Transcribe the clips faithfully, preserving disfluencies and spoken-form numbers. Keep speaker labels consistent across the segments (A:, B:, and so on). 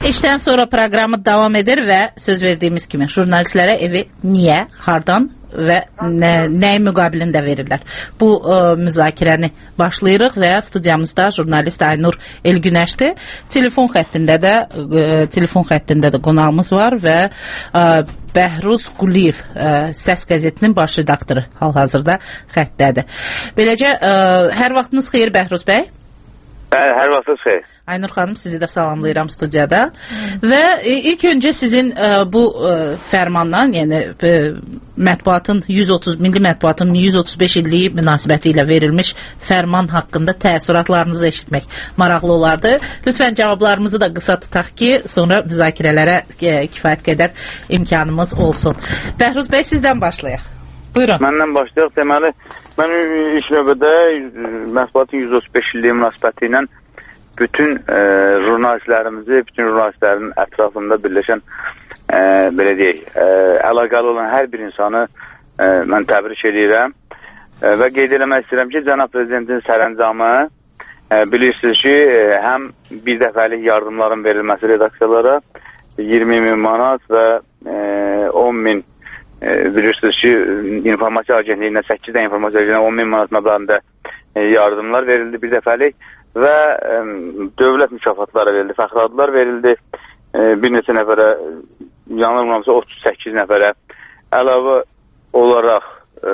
A: İşten sonra proqramı davam edir və söz verdiyimiz kimi jurnalistlərə evi niyə, hardan və nə, nəyin müqabilində verirlər. Bu ə, müzakirəni başlayırıq və studiyamızda jurnalist Aynur Elgünəşdir. Telefon xəttində də ə, telefon xəttində də qonağımız var və ə, Bəhruz Quliyev ə, Səs qəzetinin baş redaktoru hal-hazırda xəttdədir. Beləcə ə, hər vaxtınız xeyir Bəhruz bəy.
B: Hər vaxtınız xeyir.
A: Aynur xanım, sizi də salamlayıram studiyada. Və e, ilk öncə sizin e, bu e, fərmandan, yəni e, mətbuatın yüz otuz milli mətbuatın yüz otuz beş illiyi münasibəti ilə verilmiş fərman haqqında təəssüratlarınızı eşitmək maraqlı olardı. Lütfən cavablarımızı da qısa tutaq ki, sonra müzakirələrə e, kifayət qədər imkanımız olsun. Bəhruz bəy, sizdən başlayaq. Buyurun.
B: Məndən başlayaq. Deməli, mən ilk növbədə mətbuatın yüz otuz beş illiyi münasibəti ilə bütün e, jurnalistlərimizi, bütün jurnalistlərin ətrafında birləşən e, belə deyək, e, əlaqəli olan hər bir insanı e, mən təbrik edirəm e, və qeyd eləmək istəyirəm ki, Cənab Prezidentin sərəncamı e, bilirsiniz ki, e, həm bir dəfəlik yardımların verilməsi redaksiyalara iyirmi min manat və e, on min e, bilirsiniz ki, informasiya agentliyinə səkkiz də informasiya agentliyinə on min manat məbləğində e, yardımlar verildi bir dəfəlik və ə, dövlət mükafatları verildi, fəxri adlar verildi, ə, bir neçə nəfərə, yanılmamsa otuz səkkiz nəfərə, əlavə olaraq ə,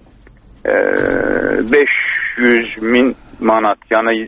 B: ə, beş yüz min manat, yəni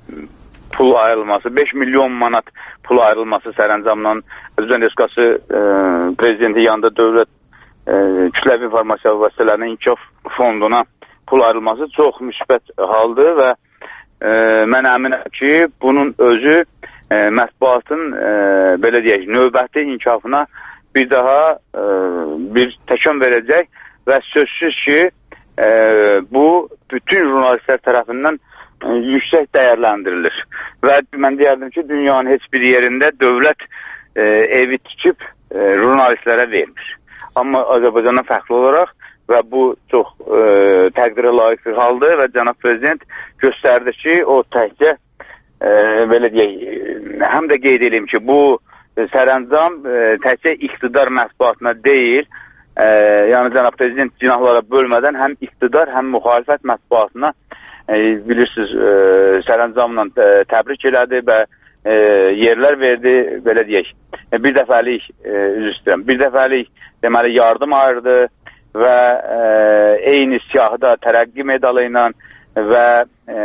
B: pul ayrılması, beş milyon manat pul ayrılması sərəncamla Azərbaycan Respublikası prezidenti yanında dövlət ə, kütləvi informasiya vasitələrinin inkişaf fonduna pul ayrılması çox müsbət haldır və E, mən əminəm ki, bunun özü e, mətbuatın e, belə deyək, növbəti inkişafına bir daha e, bir təkan verəcək və sözsüz ki, e, bu bütün jurnalistlər tərəfindən e, yüksək dəyərləndirilir. Və mən deyərdim ki, dünyanın heç bir yerində dövlət e, evi tikib e, jurnalistlərə vermir. Amma Azərbaycandan fərqli olaraq və bu çox e, təqdirə layiq bir haldır və Cənab Prezident göstərdi ki, o təkcə e, belə deyək, həm də qeyd edeyim ki, bu sərəncam e, təkcə iqtidar mətbuatına deyil, e, yəni Cənab Prezident cinahlara bölmədən həm iqtidar, həm müxalifət mətbuatına e, bilirsiniz, e, sərəncamla e, təbrik elədi və e, yerlər verdi, belə deyək, e, bir dəfəlik, e, üzr istəyirəm, bir dəfəlik deməli yardım ayırdı və e, eyni siyahıda tərəqqi medalı ilə və e,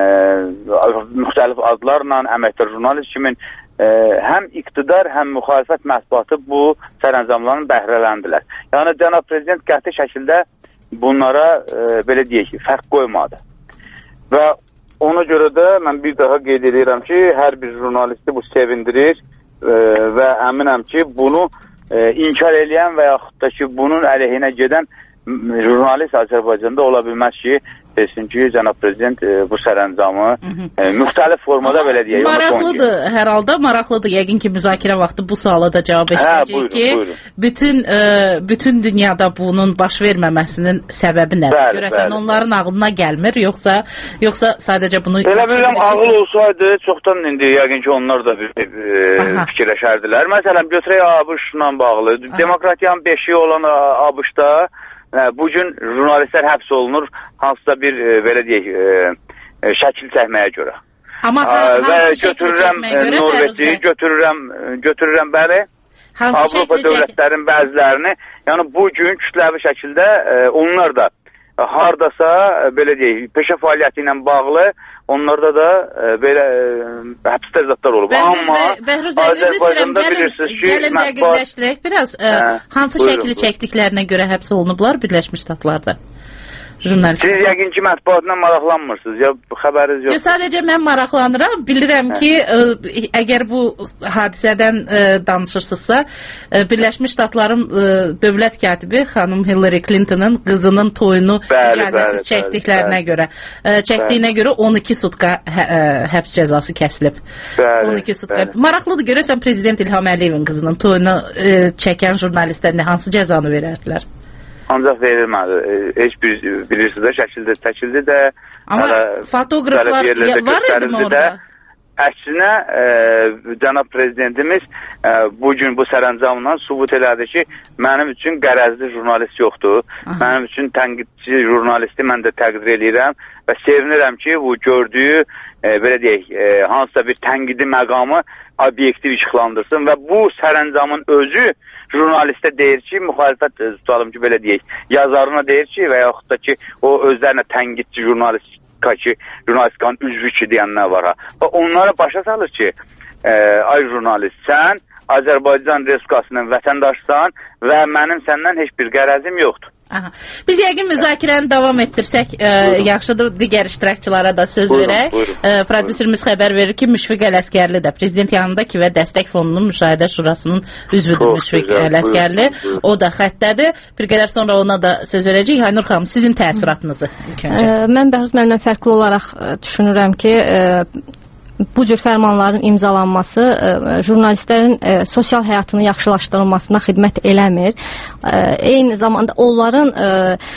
B: müxtəlif adlarla əməkdar jurnalist kimi e, həm iqtidar, həm müxalifət mətbuatı bu sərəncamların bəhrələndilər. Yəni, Cənab Prezident qəti şəkildə bunlara e, belə deyək, fərq qoymadı. Və ona görə də mən bir daha qeyd edirəm ki, hər bir jurnalisti bu sevindirir e, və əminəm ki, bunu E, inkar eləyən və yaxud da ki, bunun əleyhinə gedən jurnalist Azərbaycanda ola bilməz ki, desin ki, Cənab Prezident e, bu sərəncamı e, müxtəlif formada belə deyək.
A: Maraqlıdır, hər halda maraqlıdır. Yəqin ki, müzakirə vaxtı bu suala da cavab eşitəcək ki, buyurun. Bütün, e, bütün dünyada bunun baş verməməsinin səbəbi nədir? Bəli, görəsən bəli. Onların ağlına gəlmir, yoxsa yoxsa sadəcə bunu...
B: Elə bilirəm, ağıl olsaydı, çoxdan indi yəqin ki, onlar da bir, e, fikirləşərdilər. Məsələn, götürək ABŞ-la bağlı. Aha. Demokratiyanın beşiyi olan ABŞ-da bugün jurnalistlər həbs olunur hansısa bir e, belə deyək e, e, şəkil çəkməyə görə.
A: Amma
B: və götürürəm Norveçi, götürürəm götürürəm bəli. Avropa dövlətlərin bəzilərini, yəni bugün kütləvi şəkildə e, onlar da hardasa e, belə deyək, peşə fəaliyyəti ilə bağlı onlarda da e, belə e, həbsdə zatlar olub.
A: Bəhruz
B: Amma
A: Bəhruz bəy,
B: Azərbaycanda bilirsiniz ki,
A: gəlin dəqiqləşdirək biraz. E, hə, hansı buyurun, şəkili buyurun. Çəkdiklərinə görə həbs olunublar Birləşmiş Ştatlarda? Jurnalist.
B: Siz yəqin ki, mətbuatla maraqlanmırsınız, ya xəbəriniz yox.
A: Sadəcə mən maraqlanıram. Bilirəm hə. ki, ə, əgər bu hadisədən ə, danışırsınızsa, ə, Birləşmiş Ştatların ə, dövlət katibi xanım Hillary Clinton'ın qızının toyunu bəli, icazəsiz bəli, çəkdiklərinə bəli. görə, ə, çəkdiyinə bəli. görə on iki sutka hə, ə, həbs cəzası kəsilib. Bəli, on iki sutka. Bəli. Maraqlıdır, görəsən Prezident İlham Əliyevin qızının toyunu ə, çəkən jurnalistlər hansı cəzanı verərdilər?
B: Ancaq verilmədi. Heç bir bilirsiniz də şəkildə çəkildi də.
A: Amma fotoqraflar var idi mi orada?
B: əksinə e, cənab prezidentimiz e, bugün bu sərəncamla sübut elədi ki, mənim üçün qərəzli jurnalist yoxdur. Aha. Mənim üçün tənqidçi jurnalisti mən də təqdir edirəm və sevinirəm ki, bu gördüyü e, belə deyək, e, hansısa bir tənqidi məqamı obyektiv işıqlandırsın və bu sərəncamın özü jurnalistə deyir ki, müxalifət tutalım ki, belə deyək, yazarına deyir ki, və yaxud da ki, o özlərinə tənqidçi jurnalistika ki, jurnalistikanın üzvü ki, deyənlər var ha. Və onlara başa salır ki, e, ay jurnalist, sən Azərbaycan Respublikasının vətəndaşsan və mənim səndən heç bir qərəzim yoxdur.
A: Aha. Biz yəqin müzakirəni davam etdirsək e, yaxşıdır, digər iştirakçılara da söz buyurun, verək. Buyurun, e, prodüserimiz buyurun. Xəbər verir ki, Müşfiq Ələsgərli də prezident yanındakı və Dəstək Fondunun Müşahidə Şurasının üzvüdür Müşfiq Ələsgərli. Buyurun, o da xəttədir. Bir qədər sonra ona da söz verəcək. Aynur xanım, sizin təəssüratınızı ilk öncə.
C: E, mən Bəhruz müəllimdən fərqli olaraq e, düşünürəm ki, e, bu cür fərmanların imzalanması e, jurnalistlərin e, sosial həyatının yaxşılaşdırılmasına xidmət eləmir. E, eyni zamanda onların e,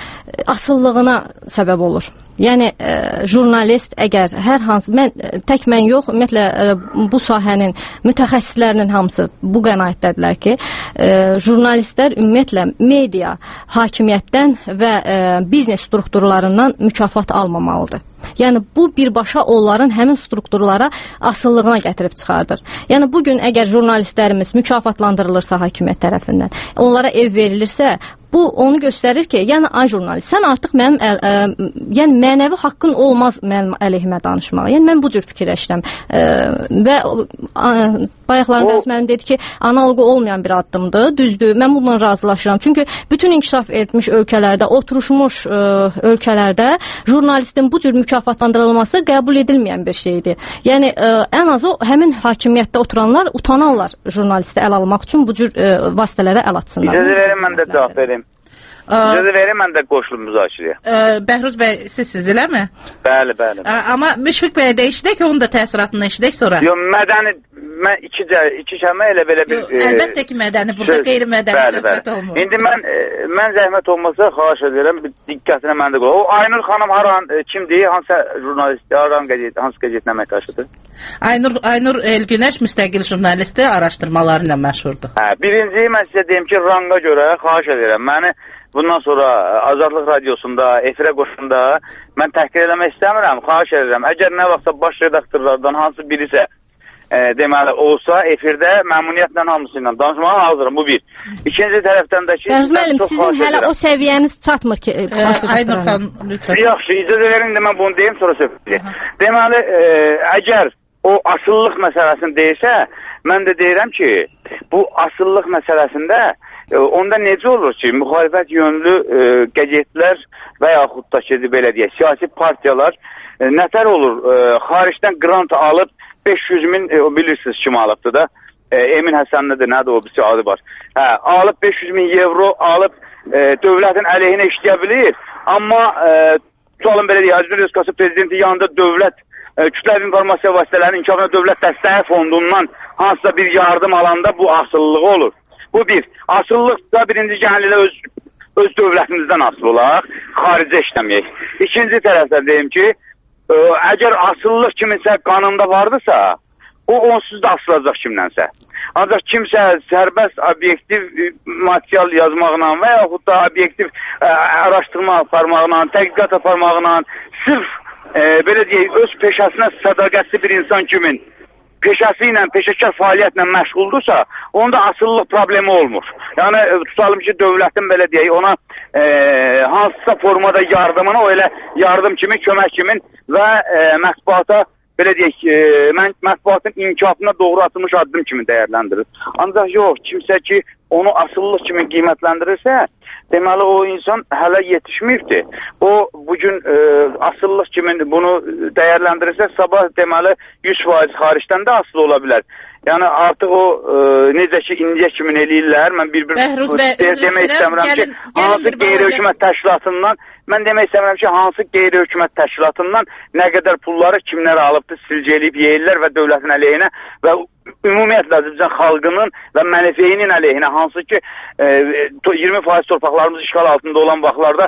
C: asıllığına səbəb olur. Yəni e, jurnalist əgər hər hansı, mən tək mən yox, ümumiyyətlə e, bu sahənin mütəxəssislərinin hamısı bu qənaətdədirlər ki, e, jurnalistlər ümumiyyətlə media, hakimiyyətdən və e, biznes strukturlarından mükafat almamalıdır. Yəni bu birbaşa onların həmin strukturlara asıllığına gətirib çıxardır. Yəni bugün əgər jurnalistlərimiz mükafatlandırılırsa hakimiyyət tərəfindən, onlara ev verilirsə, bu onu göstərir ki, yəni ay jurnalist, sən artıq mənim əl, ə, yəni mənəvi haqqın olmaz mənim əleyhimə danışmağa. Yəni mən bu cür fikirləşirəm. Ə, və ə, bayaqlar Bəhruz müəllim dedi ki, analoqu olmayan bir addımdır. Düzdür, mən bununla razılaşıram. Çünki bütün inkişaf etmiş ölkələrdə, oturuşmuş ə, ölkələrdə jurnalistin bu cür mükafatlandırılması qəbul edilməyən bir şeydir. Yəni ə, ən azı həmin hakimiyyətdə oturanlar utanarlar jurnalisti əl almaq üçün bu cür ə, vasitələrə əl atsınlar.
B: İcazə verin, mən də cavab verim. İcazə verin, mən də qoşulum müzakirəyə.
A: Bəhruz bəy, siz siz eləmi?
B: Bəli, bəli.
A: Ə, amma Müşfiq bəyə də işlək, onun da təəssüratını işlək sonra.
B: Yox, mədəni, mən iki, iki şəmə elə belə bir...
A: Yo, əlbəttə ki, mədəni, burada söz, qeyri-mədəni söhbət olmur.
B: İndi mən, mən zəhmət olmasa xahiş edirəm, bir diqqətini məndə qoy. O Aynur xanım haran, kimdir, hansı jurnalistdir, haran qəzet, hansı qəzetin əməkdaşıdır?
A: Aynur, Aynur Elgünəş müstəqil jurnalisti, araşdırmalarıyla məşhurdur. Hə,
B: birinci mən sizə deyim ki, ranga görə xahiş edirəm, məni bundan sonra Azadlıq Radiosunda, efirə qoşunda mən təhqir eləmək istəmirəm, xahiş edirəm. Əgər nə vaxtsa baş redaktorlardan hansı birisə e, deməli olsa, efirdə məmnuniyyətlə hamısı ilə danışmağa hazırım, bu bir. İkinci tərəfdən də ki...
C: Bəhruz müəllim, sizin hələ o səviyyəniz çatmır ki...
A: E, Aynur xanım, lütfen.
B: Yaxşı, icazə verin də mən bunu deyim, sonra söhbət. Deməli, e, əgər o asıllıq məsələsini deyirsə, mən də deyirəm ki, bu asıllıq məsələsində onda necə olur ki, müxalifət yönlü e, qəzetlər və yaxud da ki, belə deyək, siyasi partiyalar e, nətər olur, e, xaricdən grant alıb beş yüz min, e, bilirsiniz kim alıbdır da, e, Emin Həsənlidir, nədir o birisi adı var. Hə, alıb beş yüz min evro alıb e, dövlətin əleyhinə işləyə bilir, amma e, tutalım belə deyək, Azərbaycan Respublikası prezidenti yanında dövlət e, kütləvi informasiya vasitələrinin inkişafına dövlət dəstəyi fondundan hansısa bir yardım alanda bu asıllılığı olur. Bu bir. Asıllıq da birinci gəlirlə öz, öz dövlətimizdən asılı olaq, xaricə işləməyək. İkinci tərəfdə deyim ki, ə, əgər asıllıq kiminsə qanında vardısa, o onsuz da asılacaq kimlənsə. Ancaq kimsə sərbəst, obyektiv material yazmaqla və yaxud da obyektiv ə, araşdırma aparmaqla, təhqiqat aparmaqla, sırf ə, belə deyək, öz peşəsinə sədaqətli bir insan kimin peşəsi ilə, peşəkar fəaliyyətlə məşğuldursa, onda asıllıq problemi olmur. Yəni, tutalım ki, dövlətin belə deyək, ona e, hansısa formada yardımını, o elə yardım kimi, kömək kimin və e, mətbuata, belə deyək, e, mətbuatın inkişafına doğru atılmış addım kimi dəyərləndirir. Ancaq yox, kimsə ki, onu asıllıq kimi qiymətləndirirsə, deməli, o insan hələ yetişməyibdir. O, bugün e, asıllıq kimi bunu dəyərləndirirsə, sabah deməli, yüz faiz xaricdən də asılı ola bilər. Yəni, artıq o, e, necə ki, indiyə kimin eləyirlər, mən bir-bir demək istəmirəm ki, hansı qeyri-hökumət təşkilatından, mən demək istəmirəm ki, hansı qeyri-hökumət təşkilatından nə qədər pulları kimlərə alıbdır, silcə eləyib yeyirlər və dövlətin əleyhinə və ümumiyyətlə Azərbaycan xalqının və mənəfeyinin əleyhinə, hansı ki, e, iyirmi faiz torpaqlarımız işğal altında olan vaxtlarda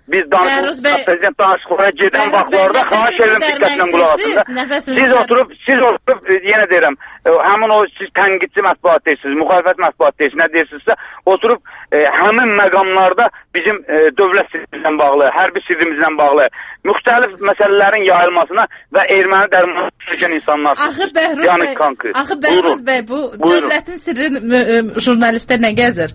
B: biz danışıq, prezident danışıqlara gedən vaxtlarda xahiş edirəm diqqətlə qulaq asın. Siz oturub, siz oturub, yenə deyirəm, həmin o siz tənqidçi mətbuat deyirsiniz, müxalifət mətbuat deyirsiniz, nə deyirsinizsə, oturub e, həmin məqamlarda bizim e, dövlət sirrimizlə bağlı, hərbi sirrimizlə bağlı, müxtəlif məsələlərin yayılmasına və erməni dərmanı düşən insanlar.
A: Axı Bəhruz yəni, bəy, kankı. axı Bəhruz bəy, bu Buyurun. Dövlətin sirri jurnalistlər nə gəzir?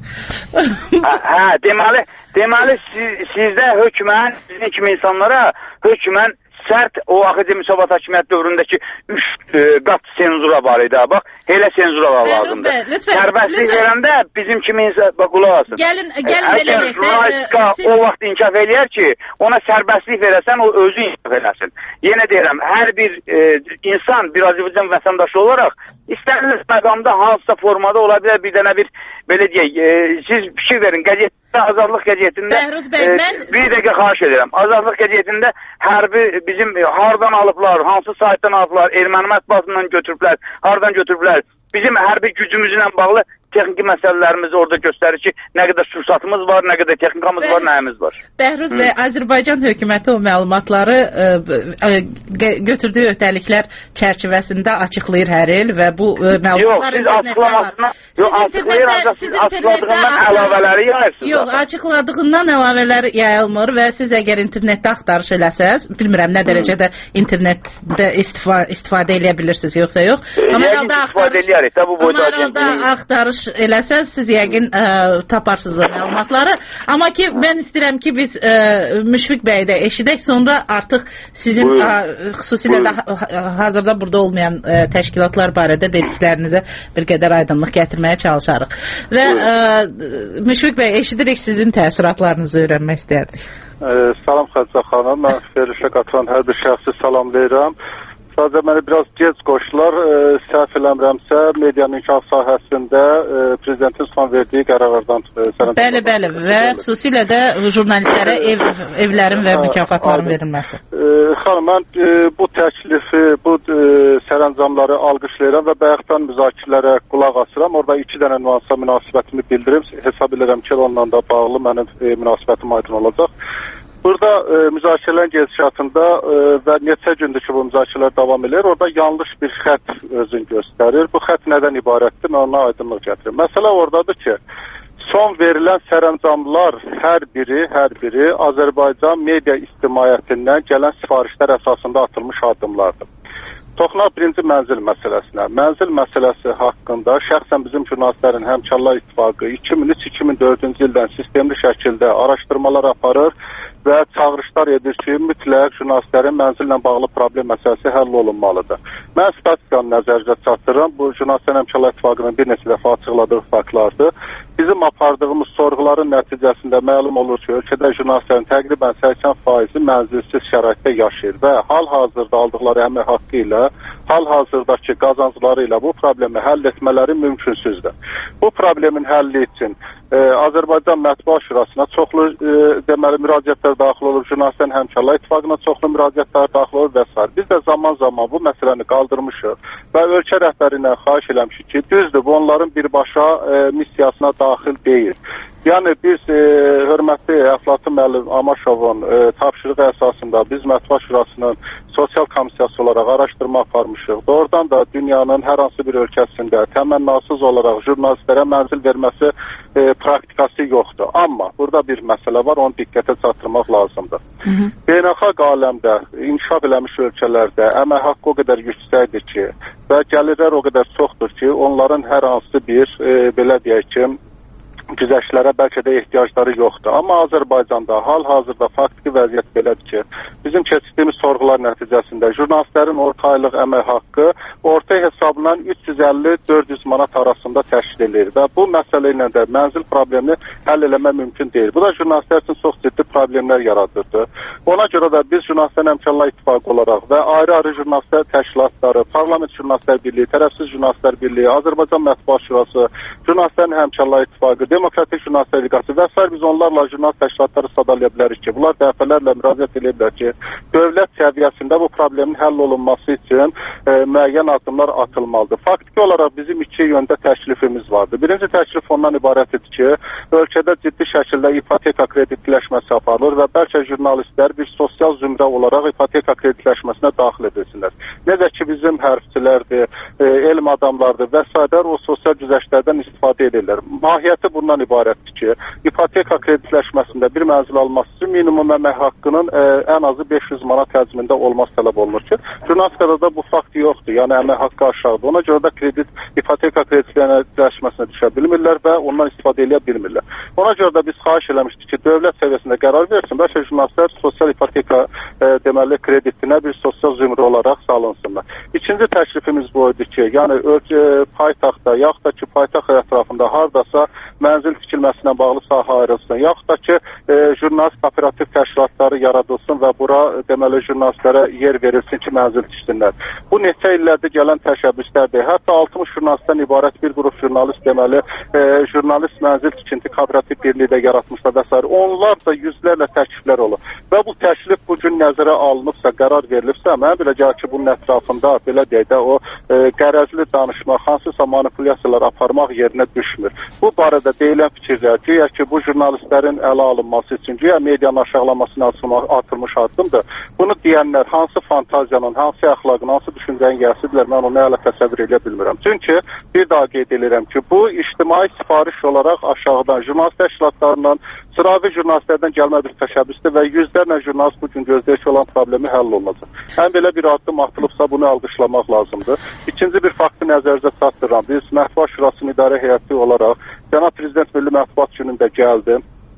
B: hə, hə, deməli, deməli siz, sizdə hökmən, sizin kimi insanlara hökmən sərt o axıcı müsavat hakimiyyət dövründəki üç e, qat senzura var idi. Bax, elə senzura var lazımdır. Sərbestlik verəndə bizim kimi insan, bax, qulaq asın. Gəlin, gəlin belə elək də. Siz... O vaxt inkaf eləyər ki, ona sərbestlik verəsən, o özü inkaf eləsin. Yenə deyirəm, hər bir e, insan, bir Azərbaycan vətəndaşı olaraq, istənilmiş məqamda hansısa formada ola bilər, bir dənə bir, belə deyək, e, siz fikir verin, qəzetdə, Azadlıq qəzetində, bəy, e, mən... bir dəqiqə xahiş edirəm, Azadlıq qəzetində hərbi bizim e, hardan alıblar, hansı saytdan alıblar, erməni mətbuatından götürüblər, hardan götürüblər, bizim hərbi gücümüzlə bağlı texniki məsələlərimizi orada göstərir ki, nə qədər sursatımız var, nə qədər texnikamız Bəh var, nəyimiz var.
A: Bəhruz bəy, Azərbaycan hökuməti o məlumatları ə, ə, götürdüyü öhdəliklər çərçivəsində açıqlayır hər il və bu ə, məlumatlar
B: yox, internetdə var. Yox, açıqlayır, ancaq siz açıqladığından əlavələri yayırsınız.
A: Yox, açıqladığından əlavələr yayılmır və siz əgər internetdə axtarış eləsəz, bilmirəm nə dərəcədə internetdə istifa, istifadə eləyə bilirsiniz, yoxsa yox. Amma herhalde axtarış, amma herhalde axtarış eləsəz, siz yəqin ə, taparsınız o məlumatları. Amma ki, mən istəyirəm ki, biz ə, Müşfiq bəyi də eşidək, sonra artıq sizin ə, xüsusilə də hazırda burada olmayan ə, təşkilatlar barədə dediklərinizə bir qədər aydınlıq gətirməyə çalışarıq. Və ə, Müşfiq bəy, eşidirik, sizin təsiratlarınızı öyrənmək istərdik.
D: Ə, salam Xədicə xanım, mən verilişə qatılan hər bir şəxsi salamlayıram. Sadəcə məni biraz gec qoşdular, e, səhv eləmirəmsə, medianın inkişaf sahəsində e, prezidentin son verdiyi qərarlardan e, sənə...
A: Bəli, bəli və xüsusilə də jurnalistlərə ev, evlərin və mükafatların hə, verilməsi.
D: E, xanım, mən e, bu təklifi, bu e, sərəncamları alqışlayıram və bayaqdan müzakirələrə qulaq asıram. Orada iki dənə nüansa münasibətimi bildirim. Hesab edirəm ki, onunla da bağlı mənim e, münasibətim aydın olacaq. Burada e, müzakirələrin gedişatında e, və neçə gündür ki, bu müzakirələr davam edir, orada yanlış bir xət özünü göstərir. Bu xət nədən ibarətdir? Mən ona aydınlıq gətirim. Məsələ oradadır ki, son verilən sərəncamlar hər biri, hər biri Azərbaycan media ictimaiyyətindən gələn sifarişlər əsasında atılmış addımlardır. Toxunaq birinci mənzil məsələsinə. Mənzil məsələsi haqqında şəxsən bizim jurnalistlərin Həmkarlar İttifaqı iki min üç iki min dördüncü ildən sistemli şəkildə araşdırmalar aparır və çağırışlar edir ki, mütləq jurnalistlərin mənzillə bağlı problem məsələsi həll olunmalıdır. Mən statistikanı nəzərdə çatdırıram. Bu jurnalistlərin Həmkarlar İttifaqının bir neçə dəfə açıqladığı faktlardır. Bizim apardığımız sorğuların nəticəsində məlum olur ki, ölkədə jurnalistlərin təqribən səksən faizi mənzilsiz şəraitdə yaşayır və hal-hazırda aldıqları əmək haqqı ilə, hal-hazırdakı qazancları ilə bu problemi həll etmələri mümkünsüzdür. Bu problemin həlli üçün e, Azərbaycan Mətbuat Şurasına çoxlu e, deməli müraciətlər daxil olur, jurnalistlərin Həmkarlar İttifaqına çoxlu müraciətlər daxil olur və s. Biz də zaman-zaman bu məsələni qaldırmışıq və ölkə rəhbərindən xahiş eləmişik ki, düzdür, bu onların birbaşa e, missiyasına daxil deyil. Yəni biz e, hörmətli Əflatun müəllim Amaşovun e, tapşırığı əsasında biz Mətbuat Şurasının sosial komissiyası olaraq araşdırma aparmışıq. Doğrudan da dünyanın hər hansı bir ölkəsində təmənnasız olaraq jurnalistlərə mənzil verməsi e, praktikası yoxdur. Amma burada bir məsələ var, onu diqqətə çatdırmaq lazımdır. Hı -hı. Beynəlxalq aləmdə, inkişaf eləmiş ölkələrdə əmək haqqı o qədər yüksəkdir ki və gəlirlər o qədər çoxdur ki, onların hər hansı bir e, belə deyək ki, güzəştlərə bəlkə də ehtiyacları yoxdur. Amma Azərbaycanda hal-hazırda faktiki vəziyyət belədir ki, bizim keçdiyimiz sorğular nəticəsində jurnalistlərin orta aylıq əmək haqqı orta hesabla üç yüz əlli dörd yüz manat arasında təşkil edilir və bu məsələ ilə də mənzil problemini həll eləmək mümkün deyil. Bu da jurnalistlər üçün çox ciddi problemlər yaradırdı. Ona görə də biz Jurnalistlərin Həmkarlar İttifaqı olaraq və ayrı-ayrı jurnalistlər təşkilatları, Parlament Jurnalistlər Birliyi, Tərəfsiz Jurnalistlər Birliyi, Azərbaycan Mətbuat Şurası, Jurnalistlərin Həmkarlar İttifaqı, Demokratik Jurnalistlər Liqası və s. biz onlarla jurnal təşkilatları sadalaya bilərik ki, bunlar dəfələrlə müraciət edə bilər ki, dövlət səviyyəsində bu problemin həll olunması üçün e, müəyyən addımlar atılmalıdır. Faktiki olaraq bizim iki yöndə təklifimiz vardır. Birinci təklif ondan ibarətdir ki, ölkədə ciddi şəkildə ipoteka kreditləşməsi aparılır və bəlkə jurnalistlər bir sosial zümrə olaraq ipoteka kreditləşməsinə daxil edilsinlər. Necə ki, bizim hərfçilərdir, e, elm adamlardır və s. o sosial güzəştlərdən istifadə edirlər. Mahiyyəti bundan ibarətdir ki, ipoteka kreditləşməsində bir mənzil alması üçün minimum əmək haqqının e, ən azı beş yüz manat həcmində olması tələb olunur ki, jurnalistikada da bu fakt yoxdur. Yəni əmək haqqı aşağıdır. Ona görə də kredit, ipoteka kreditləşməsinə düşə bilmirlər və ondan istifadə edə bilmirlər. Ona görə də biz xahiş eləmişdik ki, dövlət səviyyəsində qərar versin, bəlkə jurnalistlər sosial ipoteka e, deməli kreditinə bir sosial zümrə olaraq salınsınlar. İkinci təklifimiz bu idi ki, yəni ölkə paytaxtda, yaxud da ki, paytaxt ətrafında hardasa mənzil tikilməsinə bağlı sahə ayrılsın, yaxud da ki, e, jurnalist kooperativ təşkilatları yaradılsın və bura deməli jurnalistlərə yer verilsin ki, mənzil tiksinlər. Bu neçə illərdir gələn təşəbbüslərdir. Hətta altmış jurnalistdən ibarət bir qrup jurnalist deməli e, jurnalist mənzil tikinti kooperativ birliyi də yaratmışlar və s. Onlarca yüzlərlə təkliflər olur. Və bu təklif bu gün nəzərə alınıbsa, qərar verilibsə, mənə belə gəlir ki, bunun ətrafında belə deyək də o e, qərəzli danışmaq, hansısa manipulyasiyalar aparmaq yerinə düşmür. Bu barədə deyilən fikirlər, güya ki, bu jurnalistlərin ələ alınması üçün, güya medianın aşağılamasına atılmış addımdır. Bunu deyənlər hansı fantaziyanın, hansı əxlaqın, hansı düşüncənin gəlsidirlər, mən onu hələ təsəvvür edə bilmirəm. Çünki bir daha qeyd edirəm ki, bu ictimai sifariş olaraq aşağıdan jurnalist təşkilatlarından, sıravi jurnalistlərdən gəlmə bir təşəbbüsdür və yüzlərlə jurnalist bu gün gözləyək olan problemi həll olunacaq. Həm belə bir addım atılıbsa bunu alqışlamaq lazımdır. İkinci bir faktı nəzərinizə çatdırıram. Biz Mətbuat Şurasının idarə heyəti olaraq Cənab Prezident Milli Mətbuat Günündə gəldi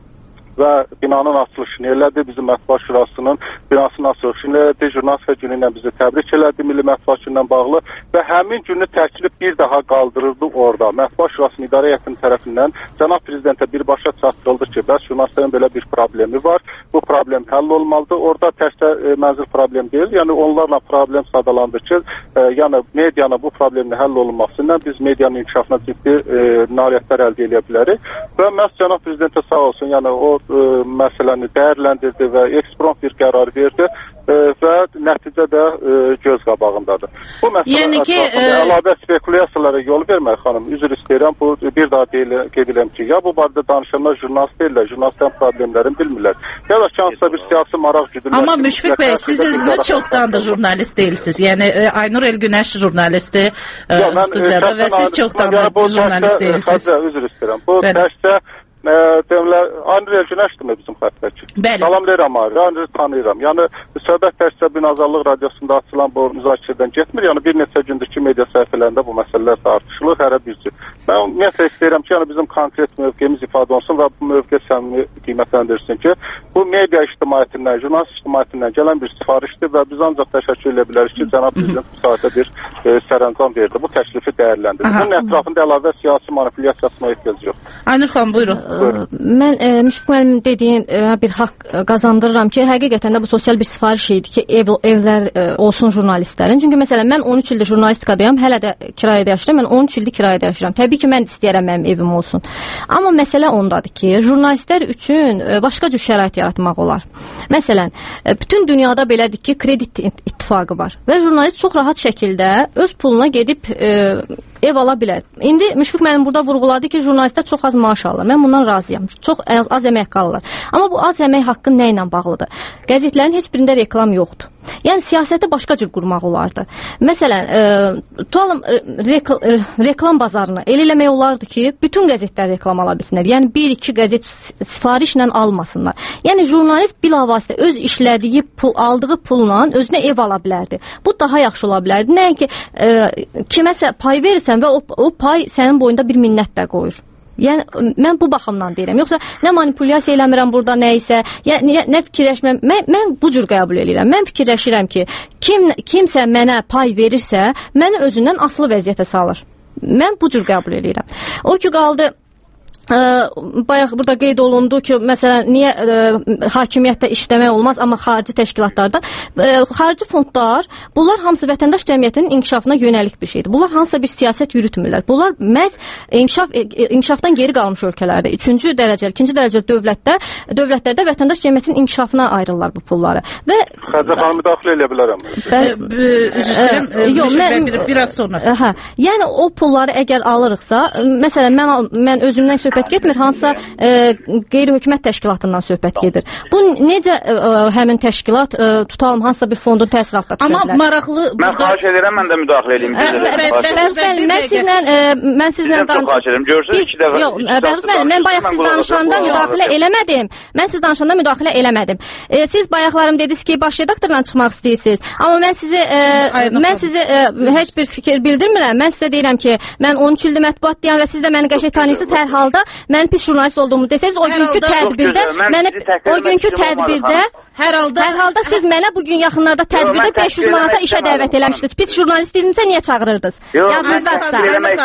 D: və binanın açılışını elədi. Bizim Mətbuat Şurasının binasının açılışını elədi. Jurnalistika günü ilə bizi təbrik elədi Milli Mətbuat Günündən bağlı və həmin günü təklif bir daha qaldırıldı orada. Mətbuat Şurasının idarə heyətinin tərəfindən Cənab Prezidentə birbaşa çatdırıldı ki, bəs jurnalistlərin belə bir problemi var. Bu problem həll olmalıdır. Orada təkcə e, mənzil problem deyil. Yəni onlarla problem sadalandı ki, e, yəni medianın bu problemin həll olunmasından biz medianın inkişafına ciddi e, nailiyyətlər əldə edə bilərik. Və məhz Cənab Prezidentə sağ olsun, yəni o e, məsələni dəyərləndirdi və eksprompt bir qərar verdi e, və nəticə də e, göz qabağındadır. Bu məsələ yəni ki, e... əlavə spekulyasiyalara yol vermək, xanım, üzr istəyirəm, bu bir daha qeyd edirəm ki, ya bu barədə danışanlar jurnalist deyirlər, jurnalistlərin problemlərini bilmirlər. Ya da ki, hansısa bir siyasi maraq güdürlər.
A: Amma Müşfiq bəy, siz özünüz çoxdandır jurnalist deyilsiniz. Yəni e, Aynur Elgünəş jurnalisti e, ya, mən, studiyada və siz çoxdandır yəni, jurnalist deyilsiniz.
D: Üzr istəyirəm. Bu təkcə demələr, Aynur Elgünəşdirmi bizim xətdəki?
A: Bəli.
D: Salamlayıram abi, Aynur tanıyıram. Yəni, söhbət təkcə Binazarlıq Radiosunda açılan bu müzakirədən getmir. Yəni, bir neçə gündür ki, media səhifələrində bu məsələlər tartışılır, hərə bir cür. Mən ümumiyyətlə istəyirəm ki, yəni bizim konkret mövqeyimiz ifadə olsun və bu mövqe səmimi qiymətləndirsin ki, bu media ictimaiyyətindən, jurnalist ictimaiyyətindən gələn bir sifarişdir və biz ancaq təşəkkür edə bilərik ki, Cənab Prezident bu saatə bir e, sərəncam verdi. Bu təklifi dəyərləndirdi. Bunun ətrafında əlavə siyasi manipulyasiyasına ehtiyac yox.
A: Aynur xanım, buyurun.
C: Mən e, Müşfiq müəllim dediyin e, bir haqq qazandırıram ki, həqiqətən də bu sosial bir sifariş idi ki, ev, evlər e, olsun jurnalistlərin. Çünki məsələn mən on üç ildir jurnalistikadayam, hələ də kirayədə yaşayıram. Mən on üç ildir kirayədə yaşayıram. Təbii ki, mən istəyirəm mənim evim olsun. Amma məsələ ondadır ki, jurnalistlər üçün e, başqa cür şərait yaratmaq olar. Məsələn, e, bütün dünyada belədir ki, kredit ittifaqı var və jurnalist çox rahat şəkildə öz puluna gedib e, ev ala bilər. İndi Müşfiq müəllim burada vurğuladı ki, jurnalistlər çox az maaş alırlar. Mən bundan razıyam. Çox az, az əmək qalırlar. Amma bu az əmək haqqı nə ilə bağlıdır? Qəzetlərin heç birində reklam yoxdur. Yəni siyasəti başqa cür qurmaq olardı. Məsələn, e, tutalım e, rekl e, reklam bazarını elə eləmək olardı ki, bütün qəzetlər reklam ala bilsinlər. Yəni bir iki qəzet sifarişlə almasınlar. Yəni jurnalist bilavasitə öz işlədiyi pul, aldığı pulla özünə ev ala bilərdi. Bu daha yaxşı ola bilərdi. Nəinki e, kiməsə pay verirsən və o, o pay sənin boyunda bir minnət də qoyur. Yəni mən bu baxımdan deyirəm. Yoxsa nə manipulyasiya eləmirəm burada nə isə, yəni nə fikirləşməm. Mən, mən bu cür qəbul edirəm. Mən fikirləşirəm ki, kim kimsə mənə pay verirsə, məni özündən asılı vəziyyətə salır. Mən bu cür qəbul edirəm. O ki qaldı Ə, bayaq burada qeyd olundu ki, məsələn, niyə ə, hakimiyyətdə işləmək olmaz, amma xarici təşkilatlarda ə, xarici fondlar, bunlar hamısı vətəndaş cəmiyyətinin inkişafına yönəlik bir şeydir. Bunlar hansısa bir siyasət yürütmürlər. Bunlar məhz inkişaf inkişafdan geri qalmış ölkələrdə, üçüncü dərəcəli, ikinci dərəcəli dövlətdə, dövlətlərdə vətəndaş cəmiyyətinin inkişafına ayrılırlar bu pulları. Və
D: Xərcə xanım müdaxilə edə bilərəm.
A: Üzr istəyirəm, yox, mən biraz sonra.
C: Hə, yəni o pulları əgər alırıqsa, məsələn, mən mən özümdən söhbət getmir, hansısa e, qeyri-hökumət təşkilatından söhbət gedir. Bu necə e, həmin təşkilat e, tutalım hansısa bir fondun təsir altında düşə bilər?
A: Amma maraqlı...
B: Mən xahiş edirəm, mən də müdaxilə edeyim.
C: Bəli, mən sizlə mən sizlə
B: xahiş edirəm. Görürsünüz iki dəfə.
C: Yox, Bəhruz müəllim, mən bayaq siz danışanda müdaxilə eləmədim. Mən siz danışanda müdaxilə eləmədim. E, siz bayaqlarım dediniz ki, baş redaktorla çıxmaq istəyirsiniz. Amma mən sizi e, mən sizi e, heç bir fikir bildirmirəm. Mən sizə deyirəm ki, mən on üç ildir mətbuatdayam və siz də məni qəşəng tanıyırsınız. Hər halda mən pis jurnalist olduğumu desəz, o günkü tədbirdə mənə o günkü tədbirdə
A: hər halda
C: hər halda siz mənə bu gün yaxınlarda tədbirdə beş yüz manata işə dəvət eləmişdiniz. Pis jurnalist idinizsə niyə çağırırdınız?
A: Yadınızdadsa.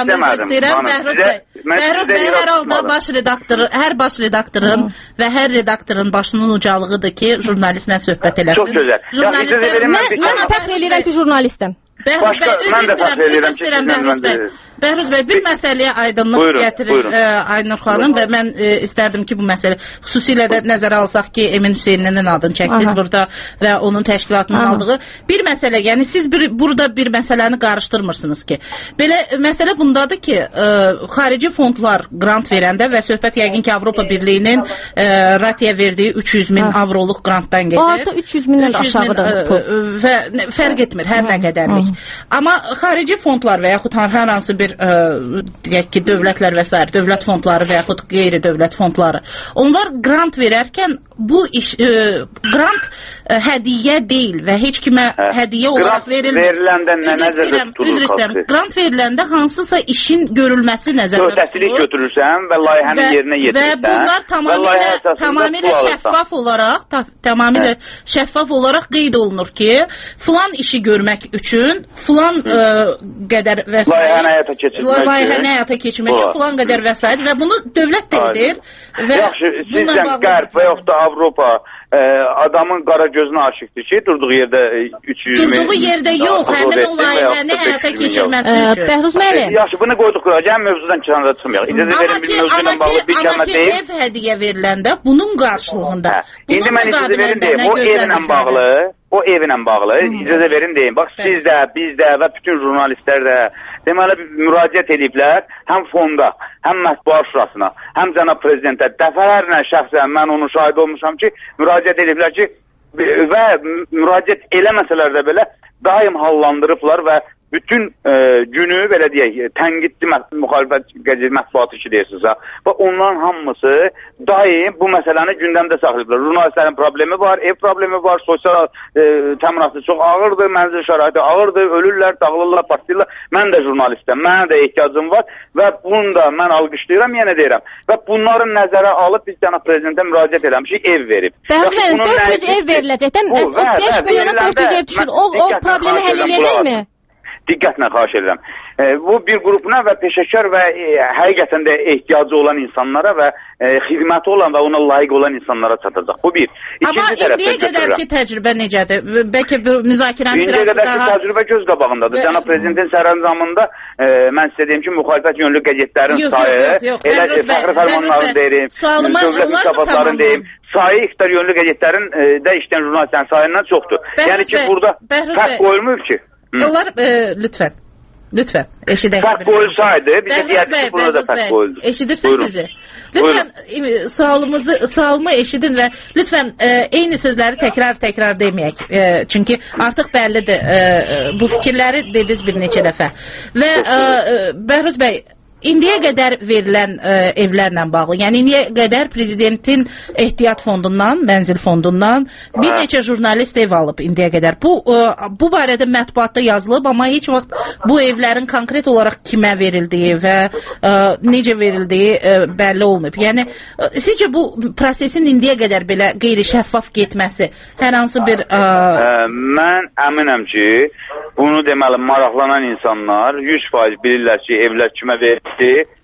A: Bəhruz bəy, Bəhruz bəy hər halda baş redaktoru, hər baş redaktorun və hər redaktorun başının ucalığıdır ki, jurnalistlə söhbət eləsin.
B: Çox gözəl.
C: Jurnalistlər mən fəxr eləyirəm ki, jurnalistim.
A: Bəhruz bəy, üzr istəyirəm, üzr istəyirəm Bəhruz bəy. Bəhruz bəy, bir məsələyə aydınlıq buyurun, gətirir buyurun. E, Aynur xanım və mən e, istərdim ki, bu məsələ xüsusilə də nəzərə alsaq ki, Emin Hüseynlinin adını çəkdiniz burada və onun təşkilatının Aha. aldığı bir məsələ, yəni siz bir, burada bir məsələni qarışdırmırsınız ki. Belə məsələ bundadır ki, e, xarici fondlar grant verəndə və söhbət yəqin ki, Avropa Birliyinin e, Ratiya verdiyi üç yüz min ha. avroluq grantdan gedir.
C: O artıq üç yüz mindən aşağıdır.
A: E, və fərq etmir hər nə qədərlik. Amma xarici fondlar və yaxud hər hansı bir ə, deyək ki, dövlətlər və s. dövlət fondları və yaxud qeyri-dövlət fondları, onlar grant verərkən bu iş ə, grant ə, hədiyyə deyil və heç kimə hə. hədiyyə olaraq verilmir.
B: Grant veriləndə nə nəzərdə tutulur?
A: Grant veriləndə hansısa işin görülməsi nəzərdə tutulur.
B: Öhdəçilik götürürsən və layihəni yerinə yetirirsən.
A: Və bunlar tamamilə, tamamilə şəffaf olaraq, ta, tamamilə hə. şəffaf olaraq qeyd olunur ki, filan işi görmək üçün filan ə, qədər vəsait
B: layihəni həyata keçirmək
A: layihəni həyata keçirmək üçün filan qədər vəsait və bunu dövlət də edir. Və
B: yaxşı, sizdən qərb və yoxud da Avropa ə, adamın qara gözünə aşıqdır ki, durduğu yerdə üç yüz min
A: durduğu yerdə yox, həmin o layihəni həyata keçirməsi üçün.
C: Bəhruz müəllim.
B: Yaxşı, bunu qoyduq qıra. Gəlin mövzudan kənara çıxmayaq. İcazə verin bir mövzuyla bağlı bir kəlmə deyim.
A: Amma ki, ev hədiyyə veriləndə bunun qarşılığında.
B: İndi mən icazə verin deyim, o evlə bağlı O evlə bağlı icazə verin deyim. Bax siz də, biz də və bütün jurnalistlər də deməli müraciət ediblər həm fonda, həm mətbuat şurasına, həm cənab prezidentə dəfələrlə şəxsən mən onun şahid olmuşam ki, müraciət ediblər ki və müraciət eləməsələr də belə daim hallandırıblar və bütün e, günü belə deyək, tənqidli müxalifət mətbuatı ki deyirsiniz ha. Və onların hamısı daim bu məsələni gündəmdə saxlayıblar. Jurnalistlərin problemi var, ev problemi var, sosial e, təminatı çox ağırdır, mənzil şəraiti ağırdır, ölürlər, dağılırlar, partlayırlar. Mən də jurnalistəm, mənə də ehtiyacım var və bunu da mən alqışlayıram, yenə deyirəm. Və bunları nəzərə alıb biz cənab prezidentə müraciət eləmişik, ev verib.
C: Bəhruz müəllim, dörd yüz ev veriləcək, beş milyona dörd yüz ev düşür. O, o problemi həll eləyəcəkmi?
B: Diqqətlə xahiş edirəm. E, bu bir qrupuna və peşəkar və e, həqiqətən də ehtiyacı olan insanlara və e, xidməti olan və ona layiq olan insanlara çatacaq. Bu bir.
A: Amma indiyə qədər ki təcrübə necədir? Bəlkə bir müzakirəni
B: biraz daha... İndiyə qədər ki təcrübə göz qabağındadır. Cənab prezidentin sərəncamında e, mən sizə deyim ki, müxalifət yönlü qəzetlərin sayı, elə fəxri fərmanların deyim, dövlət mükafatların deyim, sayı iqtidar yönlü qəzetlərin e, də işləyən jurnalistlərin sayından çoxdur. Yəni ki, burada fərq qoyulmur ki.
A: Onlar e, lütfen, lütfen eşidək.
B: Fərq qoyulsaydı, bizə deyək ki, buna da fərq qoyuldu.
A: Eşidirsiniz bizi? Lütfen e, sualımızı, sualımı eşidin və lütfen e, eyni sözləri təkrar təkrar deməyək. E, çünki artıq bəllidir, e, bu fikirləri dediniz bir neçə dəfə. Və e, Bəhruz bəy, indiyə qədər verilən ə, evlərlə bağlı, yəni indiyə qədər prezidentin ehtiyat fondundan, mənzil fondundan bir neçə jurnalist ev alıb indiyə qədər. Bu ə, bu barədə mətbuatda yazılıb, amma heç vaxt bu evlərin konkret olaraq kimə verildiyi və ə, necə verildiyi ə, bəlli olmayıb. Yəni ə, sizcə bu prosesin indiyə qədər belə qeyri-şəffaf getməsi hər hansı bir ə...
B: Ə, mən əminəm ki, bunu deməli maraqlanan insanlar yüz faiz bilirlər ki, evlər kimə verildi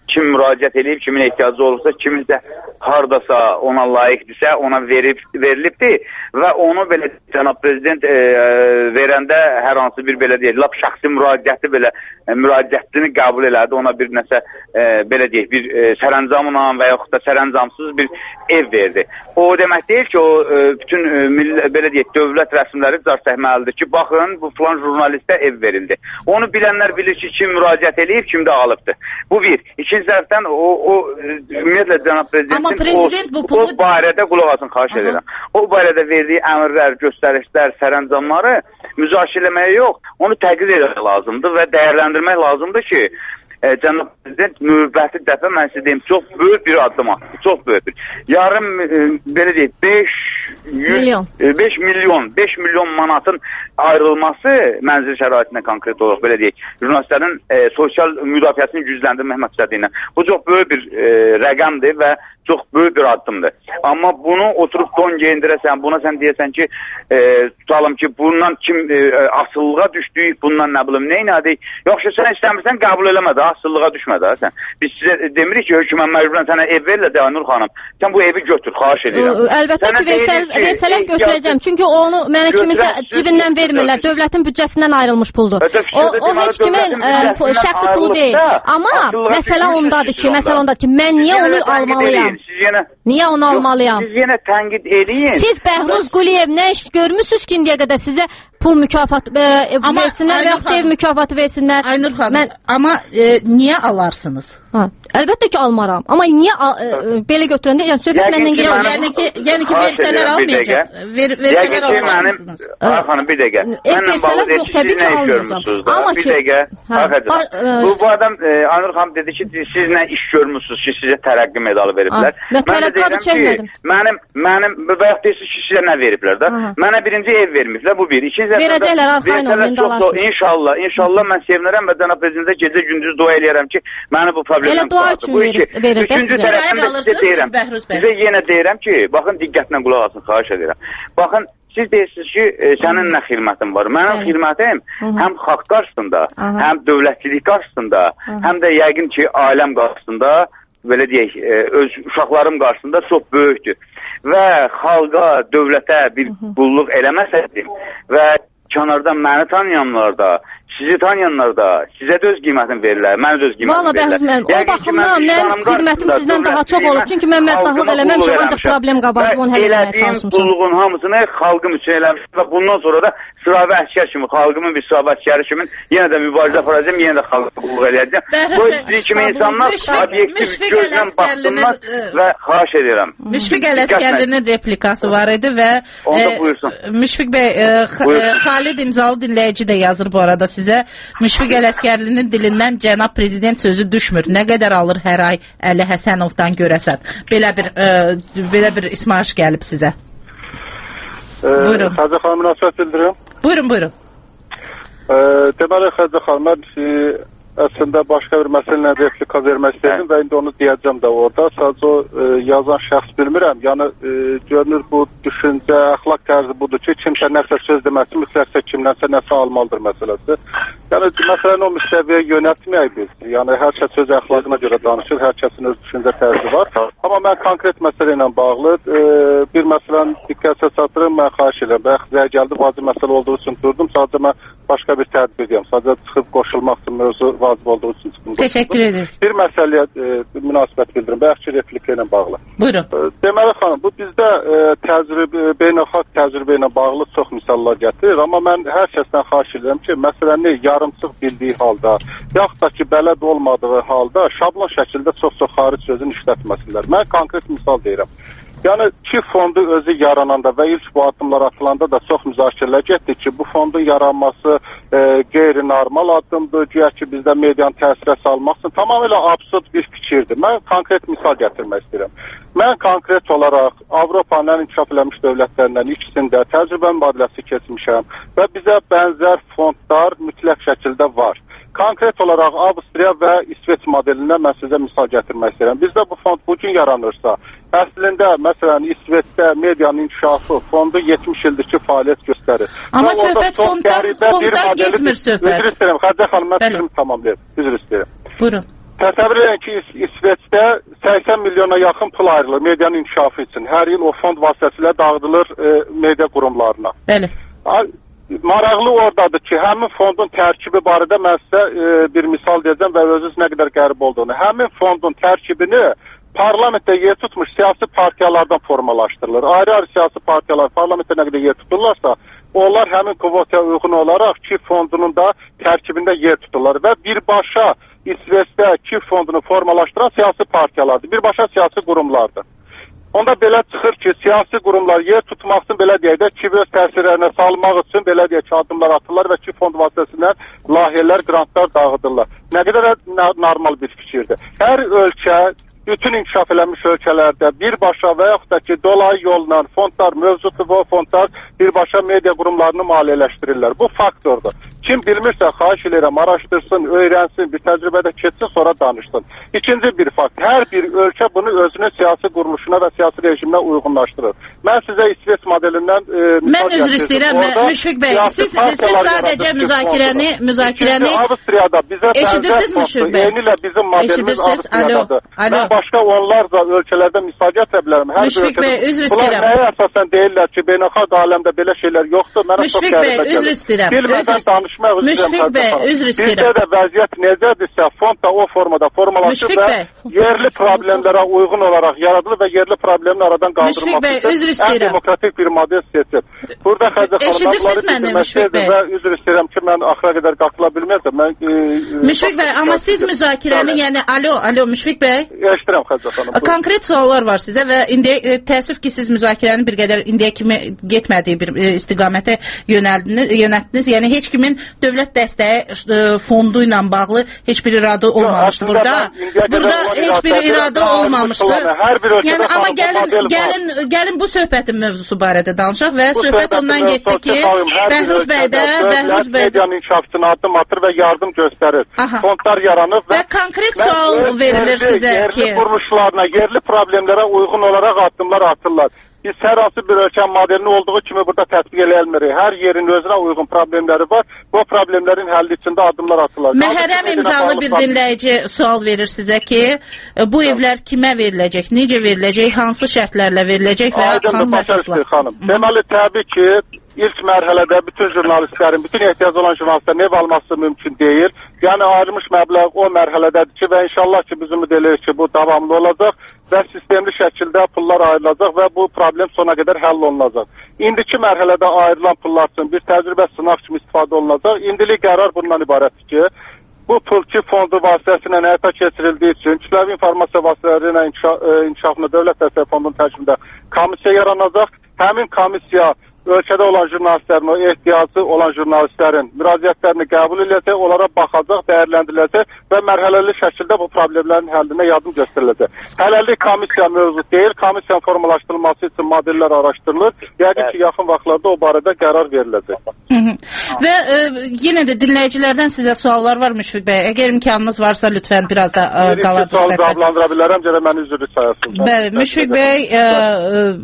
B: kim müraciət edib, kimin ehtiyacı olursa, kiminsə hardasa ona layiqdirsə, ona verib, verilibdir və onu belə cənab prezident e, verəndə hər hansı bir belə deyək, lap şəxsi müraciəti belə e, müraciətini qəbul elədi, ona bir nəsə e, belə deyək, bir e, sərəncamla və yaxud da sərəncamsız bir ev verdi. O demək deyil ki, o e, bütün e, milli, belə deyək, dövlət rəsmiləri car çəkməlidir ki, baxın, bu filan jurnalistə ev verildi. Onu bilənlər bilir ki, kim müraciət edib, kim də alıbdır. Bu bir. İkinci tərəfdən o, o ümumiyyətlə cənab prezidentin
A: prezident
B: o,
A: bu pulu...
B: o barədə qulaq asın, xahiş edirəm. O barədə verdiyi əmrlər, göstərişlər, sərəncamları müzakirə etməyə yox, onu təqdir etmək lazımdır və dəyərləndirmək lazımdır ki, e, cənab prezident növbəti dəfə mən sizə deyim, çox böyük bir addım atdı, çox böyük bir. Yarım, e, belə deyək, beş milyon. beş milyon, beş milyon manatın ayrılması mənzil şəraitinə konkret olaraq belə deyək, jurnalistlərin e, sosial müdafiəsini gücləndirmək məqsədi ilə. Bu çox böyük bir e, rəqəmdir və çox böyük bir addımdır. Amma bunu oturub don geyindirəsən, buna sən deyəsən ki, e, tutalım ki, bundan kim e, asıllığa düşdük, bundan nə bilim, neynədik? Yoxsa sən istəmirsən, qəbul eləmədi, asıllığa düşmədi. Sən. Biz sizə demirik ki, hökumət məcburən sənə ev verirlə, Nur xanım, sən bu evi götür, xahiş edirəm.
C: Əlbəttə ki, versəl, versələr götürəcəm. Çünki onu mənə kiminsə cibindən vermirlər. Dövlətin büdcəsindən ayrılmış puldur. O, o heç kimin ə, şəxsi pulu deyil. Amma məsələ ondadır ki, məsələ ondadır ki, mən niyə onu almalıyam? Niyə onu almalıyam?
B: Siz yenə tənqid eləyin.
C: Siz Bəhruz Quliyev nə iş görmüsünüz ki, indiyə qədər sizə pul mükafatı e, versinlər və yaxud ev mükafatı versinlər?
A: Aynur xanım, mən... amma e, niyə alarsınız?
C: Ha, əlbəttə ki, almaram. Amma niyə e, e, belə götürəndə, yəni söhbət məndən gedir.
A: Yəni ki, yəni ki, versələr almayacaq. Ver, versələr alacaqsınız.
B: Ay xanım, bir dəqiqə.
C: Ev versələr yox, təbii ki, almayacaq. Amma
B: ki, bir dəqiqə. Bu, bu adam, e, Aynur xanım dedi ki, siz nə iş görmüsünüz ki, sizə tərəqqi medalı veriblər.
C: Mən tərəqqi adı çəkmədim.
B: Mənim, mənim, və yaxud deyirsiniz ki, sizə nə veriblər də? Mənə birinci ev vermişlər, bu bir. İkinci
C: verəcəklər, arxayın olun, indi alarsınız.
B: İnşallah, inşallah mən sevinirəm və cənab prezidentə gecə gündüz dua eləyərəm ki, məni bu problemdən
C: qurtardı. Bu iki.
B: Üçüncü tərəfdən sizə deyirəm. Sizə yenə deyirəm ki, baxın, diqqətlə qulaq asın, xahiş edirəm. Baxın, siz deyirsiniz ki, e, sənin nə xidmətin var? Mənim Bəli. xidmətim Hı -hı. həm xalq qarşısında, Aha. həm dövlətçilik qarşısında, Hı -hı. həm də yəqin ki, aləm qarşısında, belə deyək, e, öz uşaqlarım qarşısında çox böyükdür. Və xalqa, dövlətə bir qulluq eləməsəydim və kənardan məni tanıyanlar da, sizi tanıyanlar da, sizə də öz qiymətini verirlər, mənə də öz qiymətini verirlər.
C: Valla Bəhruz, o baxımdan mənim xidmətim sizdən daha çox olur. Çünki mən məddahlıq eləməmişəm, ancaq problem qabardı, onu həll eləməyə çalışmışam.
B: Elədiyim qulluğun hamısını xalqım üçün eləmişəm və bundan sonra da sıravi əskər kimi, xalqımın bir sıravi əskəri kimi yenə də mübarizə aparacağım, yenə də xalqa qulluq eləyəcəm. Bu sizin kimi insanlar obyektiv gözlə baxsınlar və xahiş edirəm.
A: Müşfiq Ələskərlinin replikası var idi və Müşfiq bəy, Xalid imzalı dinləyici də yazır bu arada sizə. Müşfiq Ələskərlinin dilindən cənab prezident sözü düşmür. Nə qədər alır hər ay Əli Həsənovdan görəsən? Belə bir ə, belə bir ismarış gəlib sizə.
D: E, buyurun. Xəzə xanım, münasibət bildirim.
A: Buyurun, buyurun.
D: E, deməli, Xəzə xanım, mən e, əslində başqa bir məsələ ilə replika vermək istəyirdim və indi onu deyəcəm də orada. Sadəcə o e, yazan şəxs bilmirəm. Yəni e, görünür bu düşüncə, əxlaq tərzi budur ki, kimsə nəsə söz deməsi, mütləqsə kimdənsə nəsə almalıdır məsələsi. Yəni məsələni o müstəviyə yönəltməyək biz. Yəni hər kəs öz əxlaqına görə danışır, hər kəsin öz düşüncə tərzi var. Amma mən konkret məsələ ilə bağlı e, bir məsələni diqqətə çatdırım, mən xahiş edirəm. Bəxtizəyə gəldi, vacib məsələ olduğu üçün durdum. Sadəcə mən başqa bir tədbir deyəm. Sadəcə çıxıb qoşulmaq üçün mövzu vacib olduğu üçün çıxdım.
A: Təşəkkür edir.
D: Bir məsələyə e, münasibət bildirim. Bəlkə replikə ilə bağlı.
A: Buyurun.
D: E, deməli xanım, bu bizdə e, təcrübə, beynəlxalq təcrübə ilə bağlı çox misallar gətirir. Amma mən hər kəsdən xahiş edirəm ki, məsələni yarımçıq bildiyi halda, yaxud da ki, bələd olmadığı halda şablon şəkildə çox-çox xaric sözünü işlətməsinlər. Mən konkret misal deyirəm. Yəni ki, fondu özü yarananda və ilk bu addımlar atılanda da çox müzakirələr getdi ki, bu fondun yaranması e, qeyri-normal addımdır, güya ki, bizdə medianı təsirə salmaq üçün tamamilə absurd bir fikirdir. Mən konkret misal gətirmək istəyirəm. Mən konkret olaraq Avropanın ən inkişaf eləmiş dövlətlərindən ikisində təcrübə mübadiləsi keçmişəm və bizə bənzər fondlar mütləq şəkildə var. Konkret olaraq Avstriya və İsveç modelindən mən sizə misal gətirmək istəyirəm. Bizdə bu fond bugün yaranırsa, əslində, məsələn, İsveçdə medianın inkişafı fondu yetmiş ildir ki, fəaliyyət göstərir.
A: Amma söhbət fonddan, fonddan getmir söhbət.
D: Üzr istəyirəm, Xədicə xanım, mən fikrimi tamamlayayım. Üzr istəyirəm.
A: Buyurun.
D: Təsəvvür edin ki, İsveçdə səksən milyona yaxın pul ayrılır medianın inkişafı üçün. Hər il o fond vasitəsilə dağıdılır e, media qurumlarına.
A: Bəli.
D: Maraqlı oradadır ki, həmin fondun tərkibi barədə mən sizə e, bir misal deyəcəm və özünüz nə qədər qəribə olduğunu. Həmin fondun tərkibini parlamentdə yer tutmuş siyasi partiyalardan formalaşdırılır. Ayrı-ayrı siyasi partiyalar parlamentdə nə qədər yer tuturlarsa, onlar həmin kvotaya uyğun olaraq K I F fondunun da tərkibində yer tuturlar və birbaşa İsveçdə K I F fondunu formalaşdıran siyasi partiyalardır, birbaşa siyasi qurumlardır. Onda belə çıxır ki, siyasi qurumlar yer tutmaq üçün belə deyək də K I F öz təsirlərinə salmaq üçün belə deyək ki, adımlar atırlar və K I F fond vasitəsindən layihələr, qrantlar dağıdırlar. Nə qədər normal bir fikirdir. Hər ölkə, bütün inkişaf eləmiş ölkələrdə birbaşa və yaxud da ki, dolayı yolla fondlar, mövcud o fondlar birbaşa media qurumlarını maliyyələşdirirlər. Bu faktordur. Kim bilmirsə, xahiş edirəm, araşdırsın, öyrənsin, bir təcrübədə keçsin, sonra danışsın. İkinci bir fakt, hər bir ölkə bunu özünün siyasi quruluşuna və siyasi rejiminə uyğunlaşdırır. Mən sizə İsveç modelindən... E,
A: mən üzr istəyirəm, Müşfiq bəy, siz, siz sadəcə müzakirəni, müzakirəni...
D: Avstriyada bizə
A: eşidirsiniz Müşfiq bəy?
D: Eynilə bizim modelimiz Avstriyadadır. Mən başqa onlarca ölkələrdə misal gətirə bilərəm.
A: Müşfiq bəy, üzr istəyirəm.
D: Bunlar nəyə əsasən deyirlər ki, beynəlxalq aləmdə belə şeylər yoxdur.
A: Müşfiq bəy, üzr istəyirəm.
D: Bilmədən danışmaq üzrəm.
A: Müşfiq bəy, üzr istəyirəm.
D: Bizdə də vəziyyət necədirsə, fond da o formada formalaşır və yerli problemlərə uyğun olaraq yaradılır və yerli problemin aradan qaldırılması üçün ən demokratik bir model seçir. Burada Xəzər xanımlar və üzr istəyirəm ki, mən axıra qədər qatıla bilməyəcəm.
A: Müşfiq bəy, amma siz müzakirəni, yəni, alo, alo, Müşfiq bəy.
D: Eşidirəm Xəzər xanım.
A: Konkret suallar var sizə və indi təəssüf ki, siz müzakirəni bir qədər indiyə kimi getmədiyi bir istiqamətə yönəltdiniz. Yəni, heç kimin dövlət dəstəyi fondu ilə bağlı heç bir iradə olmamışdı burada. Burada heç bir iradə olmamışdı. Yəni, amma gəlin, gəlin, gəlin bu söhbətin mövzusu barədə danışaq və söhbət ondan getdi ki, Bəhruz bəydə, Bəhruz bəydə
D: medianın inkişafına addım atır və yardım göstərir. Fondlar yaranır və
A: konkret sual verilir sizə ki,
D: quruluşlarına, yerli problemlərə uyğun olaraq addımlar atırlar. Biz hər hansı bir ölkənin modelini olduğu kimi burada tətbiq eləmirik. Hər yerin özünə uyğun problemləri var. Bu problemlərin həlli üçün də addımlar atılır.
A: Məhərrəm imzalı bir dinləyici sual verir sizə ki, bu evlər kimə veriləcək, necə veriləcək, hansı şərtlərlə veriləcək və hansı əsaslar?
D: Deməli, təbii ki, ilk mərhələdə bütün jurnalistlərin, bütün ehtiyac olan jurnalistlərin ev alması mümkün deyil. Yəni, ayrılmış məbləğ o mərhələdədir ki, və inşallah ki, biz ümid edirik ki, bu davamlı olacaq və sistemli şəkildə pullar ayrılacaq və bu problem sona qədər həll olunacaq. İndiki mərhələdə ayrılan pullar üçün bir təcrübə sınaq kimi istifadə olunacaq. İndilik qərar bundan ibarətdir ki, bu pul K I F fondu vasitəsilə həyata keçirildiyi üçün kütləvi informasiya vasitələri ilə inkişafına dövlət dəstəyi fondunun tərkibində komissiya yaranacaq. Həmin komissiya ölkədə olan jurnalistlərin, o ehtiyacı olan jurnalistlərin müraciətlərini qəbul edəcək, onlara baxacaq, dəyərləndiriləcək və mərhələli şəkildə bu problemlərin həllinə yardım göstəriləcək. Hələlik komissiya mövcud deyil, komissiyanın formalaşdırılması üçün modellər araşdırılır. Yəqin ki, yaxın vaxtlarda o barədə qərar veriləcək.
A: Hı -hı. Və e, yenə də dinləyicilərdən sizə suallar var Müşfiq bəy. Əgər imkanınız varsa, lütfən biraz da e, qalardınız.
D: Bir sual cavablandıra bilərəm, gələ məni üzrlü sayasınız.
A: Bəli, Müşfiq bəy... E, e,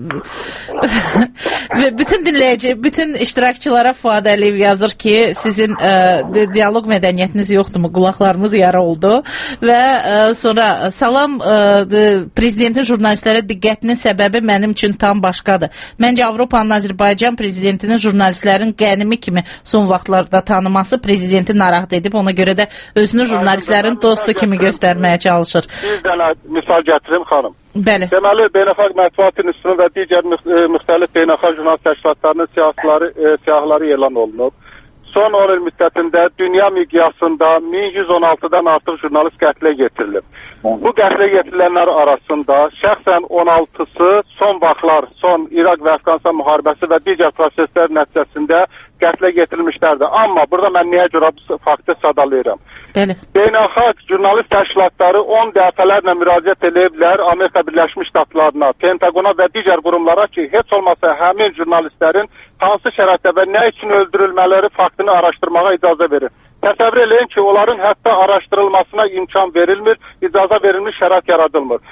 A: ve bütün dinləyici, bütün iştirakçılara Fuad Əliyev yazır ki, sizin e, dialoq mədəniyyətiniz yoxdurmu? Qulaqlarımız yara oldu və e, sonra salam e, prezidentin jurnalistlərə diqqətinin səbəbi mənim üçün tam başqadır. Məncə Avropanın Azərbaycan prezidentinin jurnalistlərin qənimi kimi son vaxtlarda tanıması prezidenti narahat edib, ona görə də özünü jurnalistlərin dostu kimi göstərməyə çalışır.
D: Bir dənə misal gətirim xanım.
A: Bəli.
D: Deməli, Beynəlxalq Mətbuat İnstitutunun və digər müxtəlif beynəlxalq jurnalist təşkilatlarının siyahıları, e, siyahıları elan olunub. Son on il müddətində dünya miqyasında min yüz on altıdan artıq jurnalist qətlə yetirilib. Bu qətlə yetirilənlər arasında şəxsən on altısı son vaxtlar, son İraq və Əfqanistan müharibəsi və digər proseslər nəticəsində qətlə yetirilmişlərdir. Amma burada mən niyə görə bu faktı sadalayıram?
A: Bəli.
D: Beynəlxalq jurnalist təşkilatları on dəfələrlə müraciət ediblər Amerika Birləşmiş Ştatlarına, Pentagona və digər qurumlara ki, heç olmasa həmin jurnalistlərin hansı şəraitdə və nə üçün öldürülmələri faktını araşdırmağa icazə verir. Təsəvvür eləyin ki, onların hətta araşdırılmasına imkan verilmir, icazə verilmiş şərait yaradılmır.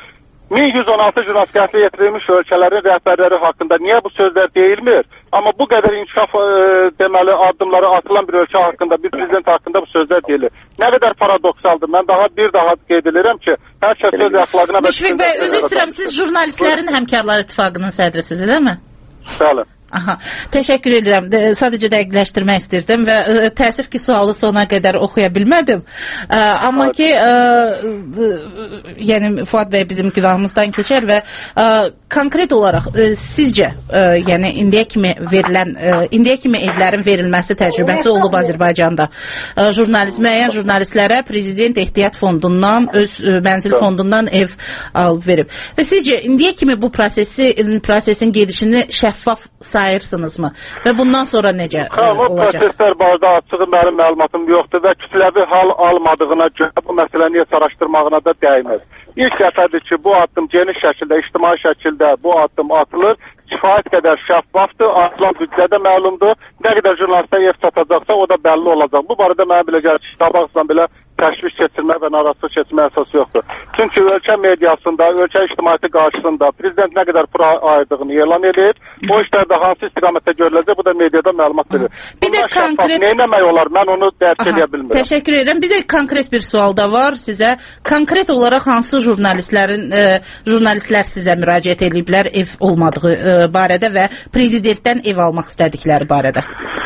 D: min yüz on altı jurnalist qətlə yetirilmiş ölkələrin rəhbərləri haqqında niyə bu sözlər deyilmir? Amma bu qədər inkişaf e, deməli addımları atılan bir ölkə haqqında, bir prezident haqqında bu sözlər deyilir. Nə qədər paradoksaldır. Mən daha bir daha qeyd edirəm ki, hər kəs öz əxlaqına...
A: Müşfiq bəy, üzr istəyirəm, siz jurnalistlərin həmkarlar ittifaqının sədrisiniz, elə mi?
D: Bəli.
A: Aha, təşəkkür edirəm. De, sadəcə dəqiqləşdirmək istirdim və ə, təəssüf ki, sualı sona qədər oxuya bilmədim. Ə, amma ki, ə, ə, yəni Fuad bəy bizim günahımızdan keçər və ə, konkret olaraq ə, sizcə, ə, yəni indiyə kimi verilən, ə, indiyə kimi evlərin verilməsi təcrübəsi olub Azərbaycanda. Ə, jurnalist, müəyyən jurnalistlərə prezident ehtiyat fondundan, öz ə, mənzil fondundan ev alıb verib. Və sizcə indiyə kimi bu prosesi, prosesin gedişini şəffaf sayırsınızmı? Və bundan sonra necə
D: ha,
A: olacaq?
D: Bu proseslər barədə açığı mənim məlumatım yoxdur və kütləvi hal almadığına görə bu məsələni heç araşdırmağına da dəyməz. İlk dəfədir ki, bu addım geniş şəkildə, ictimai şəkildə bu addım atılır. Kifayət qədər şəffafdır, atılan büdcə də məlumdur. Nə qədər jurnalistə ev çatacaqsa o da bəlli olacaq. Bu barədə mənə belə gəlir ki, qabaqla belə təşviş keçirmə və narazılıq keçirmə əsası yoxdur. Çünki ölkə mediasında, ölkə ictimaiyyəti qarşısında prezident nə qədər pul ayırdığını elan edir. O işlərdə hansı istiqamətdə görüləcək, bu da mediada məlumat verir.
A: Bir də konkret...
D: Nə etmək olar, mən onu dərk edə bilmirəm.
A: Təşəkkür edirəm. Bir də konkret bir sual da var sizə. Konkret olaraq hansı jurnalistlərin, e, jurnalistlər sizə müraciət ediblər ev olmadığı e, barədə və prezidentdən ev almaq istədikləri barədə?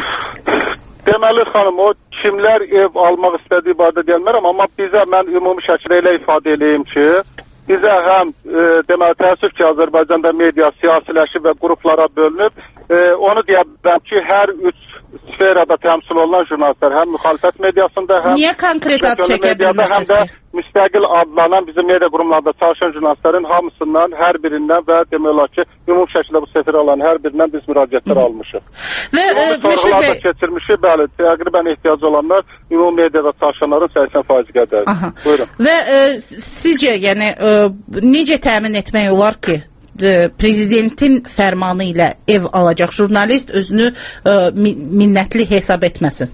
D: Deməli xanım, o kimlər ev almaq istədiyi barədə deyilmərəm, amma bizə mən ümumi şəkildə elə ifadə edeyim ki, bizə həm e, deməli təəssüf ki, Azərbaycanda media siyasiləşib və qruplara bölünüb. E, onu deyə bilirəm ki, hər üç sferada təmsil olunan jurnalistlər həm müxalifət mediasında, həm
A: niyə konkret ad çəkə bilmirsiniz
D: ki? Müstəqil adlanan bizim media qurumlarında çalışan jurnalistlərin hamısından, hər birindən və demək olar ki, ümumi şəkildə bu seferi olan hər birindən biz müraciətlər almışıq.
A: Və
D: Müşfiq bəy keçirmişik, bəli, təqribən ehtiyacı olanlar ümumi mediada çalışanların səksən faizi qədərdir. Buyurun.
A: Və e, sizcə, yəni e, necə təmin etmək olar ki, prezidentin fərmanı ilə ev alacaq jurnalist özünü ə, minnətli hesab etməsin?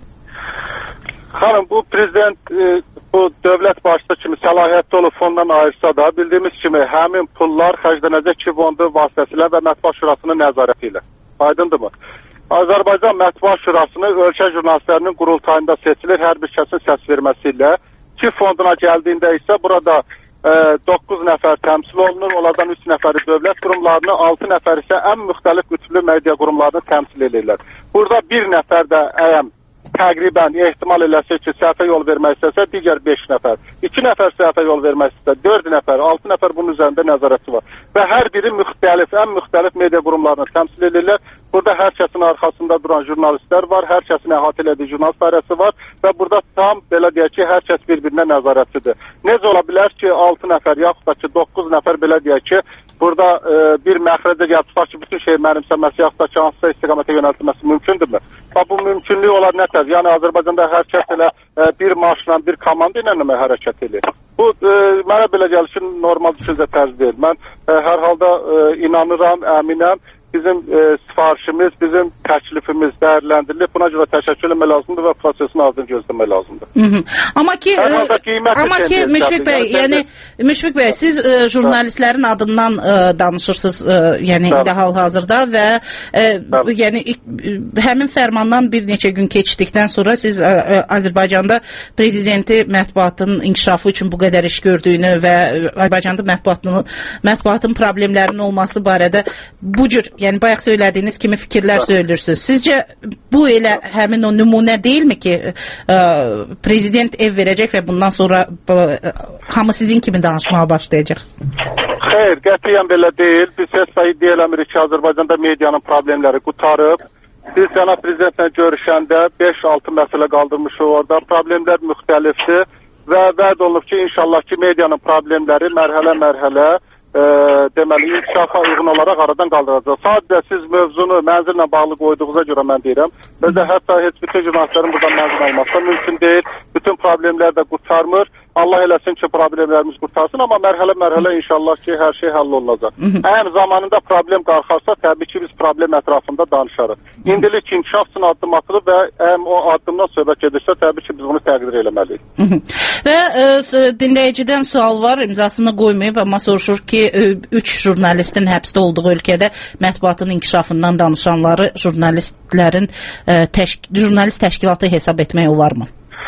D: Xanım, bu prezident e, bu dövlət başçısı kimi səlahiyyətli olub fondan ayırsa da, bildiyimiz kimi həmin pullar xərclənəcək ki, fondu vasitəsilə və Mətbuat Şurasının nəzarəti ilə. Aydındırmı? Azərbaycan Mətbuat Şurasını ölkə jurnalistlərinin qurultayında seçilir hər bir kəsin səs verməsi ilə. Ki fonduna gəldiyində isə burada doqquz nəfər təmsil olunur, onlardan üç nəfəri dövlət qurumlarını, altı nəfər isə ən müxtəlif üçlü media qurumlarını təmsil edirlər. Burada bir nəfər də əyəm təqribən ehtimal eləsə ki, səhvə yol vermək istəsə, digər beş nəfər, iki nəfər səhvə yol vermək istəsə, dörd nəfər, altı nəfər bunun üzərində nəzarətçi var. Və hər biri müxtəlif, ən müxtəlif media qurumlarını təmsil edirlər. Burada hər kəsin arxasında duran jurnalistlər var, hər kəsin əhatə elədiyi jurnalist dairəsi var və burada tam belə deyək ki, hər kəs bir-birinə nəzarətçidir. Necə ola bilər ki, altı nəfər yaxud da ki, doqquz nəfər belə deyək ki, burada e, bir məxrəcə gəlib tutaq ki, bütün şey mənimsəməsi yaxud da ki, hansısa istiqamətə yönəltilməsi mümkündürmü? Və bu mümkünlük olar nətər? Yəni Azərbaycanda hər kəs elə e, bir marşla, bir komanda ilə mi hərəkət edir? Bu e, mənə belə gəlir ki, normal düşüncə tərzi deyil. Mən e, hər halda e, inanıram, əminəm. Bizim e, sifarişimiz, bizim təklifimiz dəyərləndirilib. Buna görə təşəkkür etmək lazımdır və prosesin ardını gözləmək lazımdır.
A: Hı -hı. Amma ki, e, amma ki Müşfiq bəy, yəni Müşfiq bəy, siz e, jurnalistlərin adından e, danışırsınız, e, yəni indi hal-hazırda və e, yəni e, həmin fərmandan bir neçə gün keçdikdən sonra siz e, e, Azərbaycanda prezidenti mətbuatın inkişafı üçün bu qədər iş gördüyünü və Azərbaycanda mətbuatın mətbuatın problemlərinin olması barədə bu cür, yəni bayaq söylədiyiniz kimi fikirlər söyləyirsiniz. Sizcə bu elə həmin o nümunə deyilmi ki, ə, prezident ev verəcək və bundan sonra ə, hamı sizin kimi danışmağa başlayacaq?
D: Xeyr, qətiyyən belə deyil. Biz heç və iddia eləmirik ki, Azərbaycanda medianın problemləri qutarıb. Biz cənab prezidentlə görüşəndə beş altı məsələ qaldırmışıq orada. Problemlər müxtəlifdir və vəd olunub ki, inşallah ki, medianın problemləri mərhələ-mərhələ E, deməli, inkişafa uyğun olaraq aradan qaldıracaq. Sadəcə siz mövzunu mənzillə bağlı qoyduğunuza görə mən deyirəm. Özə hətta heç bütün jurnalistlərin buradan mənzil alması mümkün deyil. Bütün problemlər də qurtarmır Allah eləsin ki, problemlərimiz qurtarsın, amma mərhələ-mərhələ inşallah ki, hər şey həll olunacaq. Əgər zamanında problem qalxarsa, təbii ki, biz problem ətrafında danışarıq. İndilik inkişaf üçün addım atılıb və əgər o addımdan söhbət edirsə, təbii ki, biz bunu təqdir eləməliyik.
A: Və e, dinləyicidən sual var, imzasını qoymayıb, amma soruşur ki, üç jurnalistin həbsdə olduğu ölkədə mətbuatın inkişafından danışanları jurnalistlərin e, təşk jurnalist təşkilatı hesab etmək olarmı?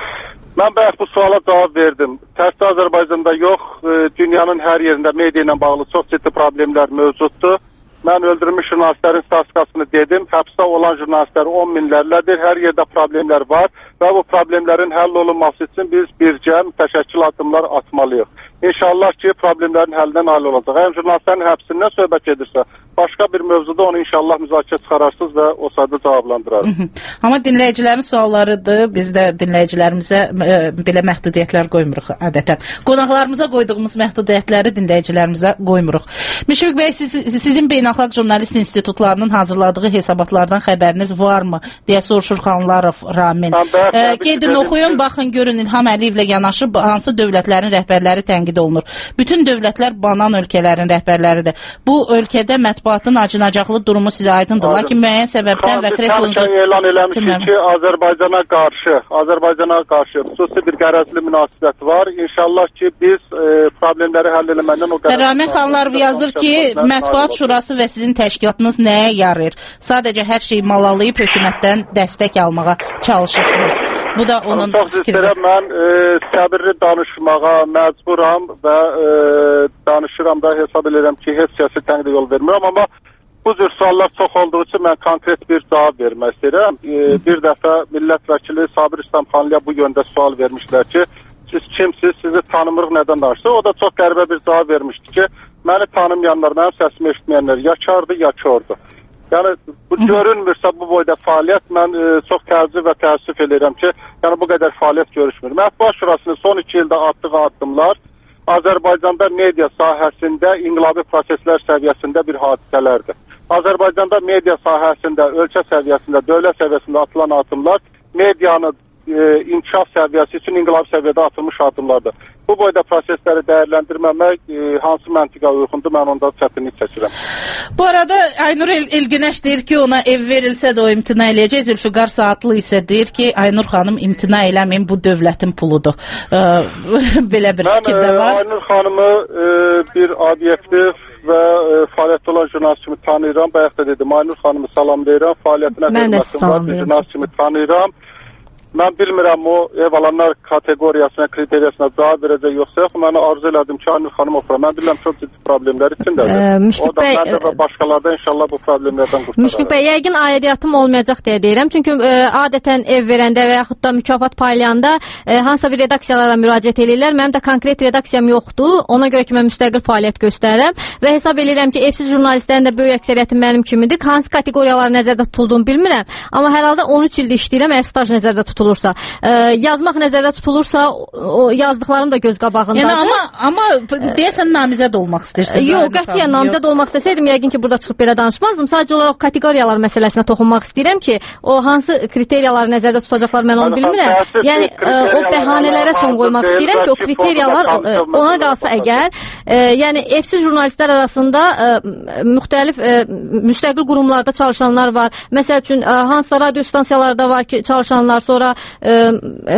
D: Mən bayaq bu suala cavab verdim. Təkcə Azərbaycanda yox, dünyanın hər yerində media ilə bağlı çox ciddi problemlər mövcuddur. Mən öldürülmüş jurnalistlərin statistikasını dedim. Həbsdə olan jurnalistlər on minlərlədir. Hər yerdə problemlər var və bu problemlərin həll olunması üçün biz bircə mütəşəkkil addımlar atmalıyıq. İnşallah ki, problemlərin həllindən hal olacaq. Əgər jurnalistlərin həbsindən söhbət edirsə, başqa bir mövzuda onu inşallah müzakirə çıxararsınız və o sayda cavablandırarız.
A: Amma dinləyicilərin suallarıdır. Biz də dinləyicilərimizə e, belə məhdudiyyətlər qoymuruq adətən. Qonaqlarımıza qoyduğumuz məhdudiyyətləri dinləyicilərimizə qoymuruq. Müşfiq bəy, siz, sizin beynəlxalq jurnalist institutlarının hazırladığı hesabatlardan xəbəriniz varmı? Deyə soruşur Xanlarov Ramin. E, Gedin oxuyun, baxın, görün İlham Əliyevlə yanaşı hansı dövlətlərin rəhbərləri tənqid olunur. Bütün dövlətlər banan ölkələrin rəhbərləridir. Bu ölkədə mətbuatın acınacaqlı durumu sizə aydındır. Lakin müəyyən səbəbdən və kreslunuzun...
D: elan eləmişik ki, Azərbaycana qarşı, Azərbaycana qarşı xüsusi bir qərəzli münasibət var. İnşallah ki, biz e, problemləri həll eləməndən o qərəzli...
A: Ramin Xanlarov yazır ki, Mətbuat Şurası və sizin təşkilatınız nəyə yarayır? Sadəcə hər şeyi malalayıb hökumətdən dəstək almağa çalışırsınız. Bu da onun fikridir.
D: Mən e, səbirli danışmağa məcburam və e, danışıram da hesab edirəm ki, heç siyasi tənqidə yol vermirəm, amma bu cür suallar çox olduğu üçün mən konkret bir cavab vermək istəyirəm. E, bir dəfə millət vəkili Sabir İslamxanlıya bu yöndə sual vermişlər ki, siz kimsiz, sizi tanımırıq, nədən danışsınız? O da çox qəribə bir cavab vermişdi ki, məni tanımayanlar, mənim səsimi eşitməyənlər ya kardı, ya kordu. Yəni, bu görünmürsə bu boyda fəaliyyət, mən e, çox təəccüb və təəssüf edirəm ki, yəni bu qədər fəaliyyət görüşmür. Mətbuat Şurasının son iki ildə atdığı addımlar Azərbaycanda media sahəsində inqilabi proseslər səviyyəsində bir hadisələrdir. Azərbaycanda media sahəsində, ölkə səviyyəsində, dövlət səviyyəsində atılan addımlar medianın e, inkişaf səviyyəsi üçün inqilabi səviyyədə atılmış addımlardır. Bu boyda prosesləri dəyərləndirməmək e, hansı məntiqə uyğundur, mən onda çətinlik çəkirəm.
A: Bu arada Aynur El Elgünəş deyir ki, ona ev verilsə də o imtina eləyəcək. Zülfüqar Saatlı isə deyir ki, Aynur xanım imtina eləməyin, bu dövlətin puludur. Ee, belə bir fikir də var.
D: Mən Aynur xanımı e, bir obyektiv və e, fəaliyyətdə olan jurnalist kimi tanıyıram. Bayaq da dedim, Aynur xanımı salamlayıram. Fəaliyyətinə hörmətim var, bir jurnalist kimi tanıyıram. Mən bilmirəm o ev alanlar kateqoriyasına, kriteriyasına cavab verəcək yoxsa yox. Mən arzu elədim ki, Aynur xanım oxura. Mən bilirəm çox ciddi problemlər içindədir. O da məndə və başqalarda inşallah bu problemlərdən qurtarır.
C: Müşfiq bəy, yəqin aidiyyatım olmayacaq deyə deyirəm. Çünki e, adətən ev verəndə və yaxud da mükafat paylayanda e, hansısa bir redaksiyalara müraciət edirlər. Mənim də konkret redaksiyam yoxdur. Ona görə ki, mən müstəqil fəaliyyət göstərirəm və hesab edirəm ki, evsiz jurnalistlərin də böyük əksəriyyəti mənim kimidir. Hansı kateqoriyalar nəzərdə tutulduğunu bilmirəm. Amma hər halda on üç ildir işləyirəm, əgər staj nəzərdə tutulur. Tutulursa, e, yazmaq nəzərdə tutulursa, o yazdıqlarım da göz qabağındadır.
A: Yəni amma amma deyəsən namizəd olmaq istəyirsən.
C: Yox, qətiyyən namizəd olmaq istəsəydim, yəqin ki, burada çıxıb belə danışmazdım. Sadəcə olaraq kateqoriyalar məsələsinə toxunmaq istəyirəm ki, o hansı kriteriyaları nəzərdə tutacaqlar, mən onu bilmirəm. Yəni e, o bəhanələrə son qoymaq istəyirəm ki, o kriteriyalar ona qalsa əgər, e, yəni evsiz jurnalistlər arasında e, müxtəlif e, müstəqil qurumlarda çalışanlar var. Məsəl üçün e, hansısa radio stansiyalarda var ki, çalışanlar, sonra E, e,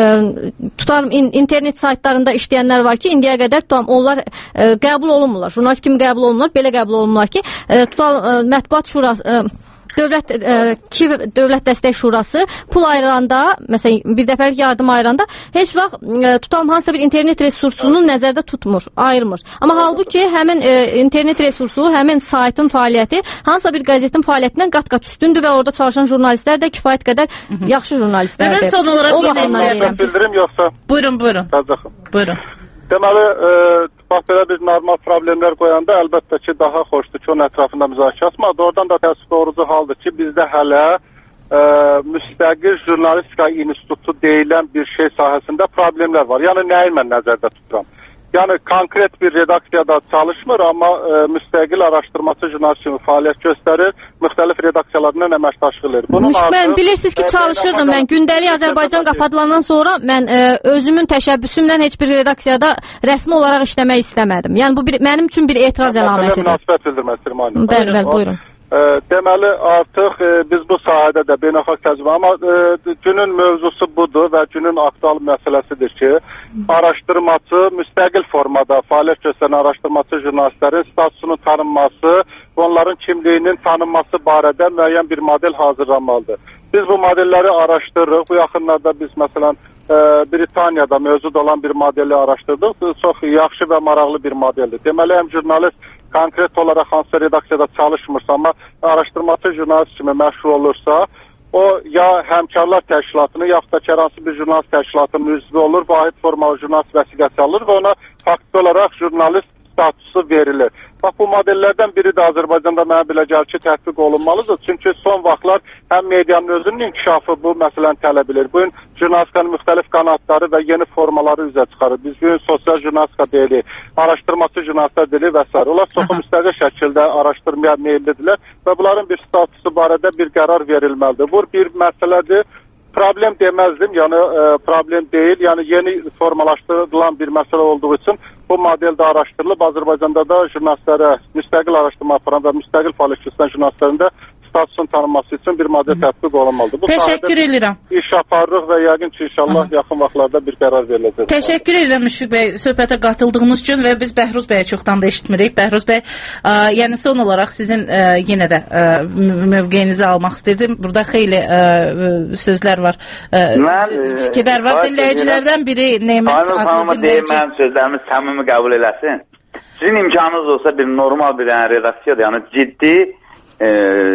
C: tutarım in, internet saytlarında işləyənlər var ki, indiyə qədər tutam, onlar e, qəbul olunmurlar. Jurnalist kimi qəbul olunurlar, belə qəbul olunurlar ki, e, tutal e, Mətbuat Şurası e, Dövlət e, ki, Dövlət Dəstək Şurası pul ayıranda, məsələn, bir dəfəlik yardım ayıranda heç vaxt e, tutalım hansısa bir internet resursunu nəzərdə tutmur, ayırmır. Amma halbuki həmin e, internet resursu, həmin saytın fəaliyyəti hansısa bir qəzetin fəaliyyətindən qat-qat üstündür və orada çalışan jurnalistlər də kifayət qədər yaxşı jurnalistlərdir.
A: Mən son olaraq
C: o baxımdan
D: bildirim yoxsa?
A: Buyurun, buyurun. Buyurun.
D: Deməli, e, bax belə bir normal problemlər qoyanda əlbəttə ki, daha xoşdur ki, onun ətrafında müzakirə açmadı. Oradan da təəssüf doğrucu haldır ki, bizdə hələ e, müstəqil jurnalistika institutu deyilən bir şey sahəsində problemlər var. Yəni, nəyi mən nəzərdə tuturam? yəni konkret bir redaksiyada çalışmır, amma e, müstəqil araşdırmaçı jurnalist kimi fəaliyyət göstərir, müxtəlif redaksiyalarla əməkdaşlıq edir.
C: Mən bilirsiniz ki, çalışırdım mən. Gündəlik Azərbaycan qapadılandan sonra mən e, özümün təşəbbüsümlə heç bir redaksiyada rəsmi olaraq işləmək istəmədim. Yəni bu bir, mənim üçün bir etiraz əlamətidir.
D: Münasibət bildirmək istəyirəm.
C: Bəli, bəli, buyurun.
D: E, deməli, artıq e, biz bu sahədə də beynəlxalq təcrübə, amma e, günün mövzusu budur və günün aktual məsələsidir ki, araşdırmaçı müstəqil formada fəaliyyət göstərən araşdırmaçı jurnalistlərin statusunun tanınması, onların kimliyinin tanınması barədə müəyyən bir model hazırlanmalıdır. Biz bu modelləri araşdırırıq. Bu yaxınlarda biz məsələn e, Britaniyada mövcud olan bir modeli araşdırdıq. Çox yaxşı və maraqlı bir modeldir. Deməli, həm jurnalist konkret olaraq hansısa redaksiyada çalışmırsa, amma araşdırmaçı jurnalist kimi məşğul olursa, o ya həmkarlar təşkilatını, yaxud da ki, hər hansı bir jurnalist təşkilatının üzvü olur, vahid formalı jurnalist vəsiqəsi alır və ona faktiki olaraq jurnalist statusu verilir. Bax, bu modellərdən biri də Azərbaycanda mənə belə gəlir ki, tətbiq olunmalıdır. Çünki son vaxtlar həm medianın özünün inkişafı bu məsələni tələb edir. Bugün jurnalistikanın müxtəlif qanatları və yeni formaları üzə çıxarır. Biz bugün sosial jurnalistika deyilik, araşdırmaçı jurnalistlər deyilik və s. Onlar çox müstəqil şəkildə araşdırmaya meyillidirlər və bunların bir statusu barədə bir qərar verilməlidir. Bu bir məsələdir. Problem deməzdim, yəni e, problem deyil, yəni yeni formalaşdırılan bir məsələ olduğu üçün bu modeldə araşdırılıb. Azərbaycanda da jurnalistlərə müstəqil araşdırma aparan və müstəqil fəaliyyət göstərən jurnalistlərin də statusun tanınması üçün bir model tətbiq olunmalıdır. Bu
A: Təşəkkür edirəm.
D: İş aparırıq və yəqin ki, inşallah Aha. yaxın vaxtlarda bir qərar veriləcək.
A: Təşəkkür edirəm Müşfiq bəy söhbətə qatıldığınız üçün və biz Bəhruz bəyə çoxdan da eşitmirik. Bəhruz bəy, ə, yəni son olaraq sizin ə, yenə də ə, mövqeyinizi almaq istirdim. Burada xeyli ə, sözlər var, ə, mən, fikirlər var. Dinləyicilərdən biri Nemət adlı dinləyici.
B: Mən sözlərimi səmimi qəbul eləsin. Sizin imkanınız olsa bir normal bir yəni, redaksiyada, yəni ciddi E,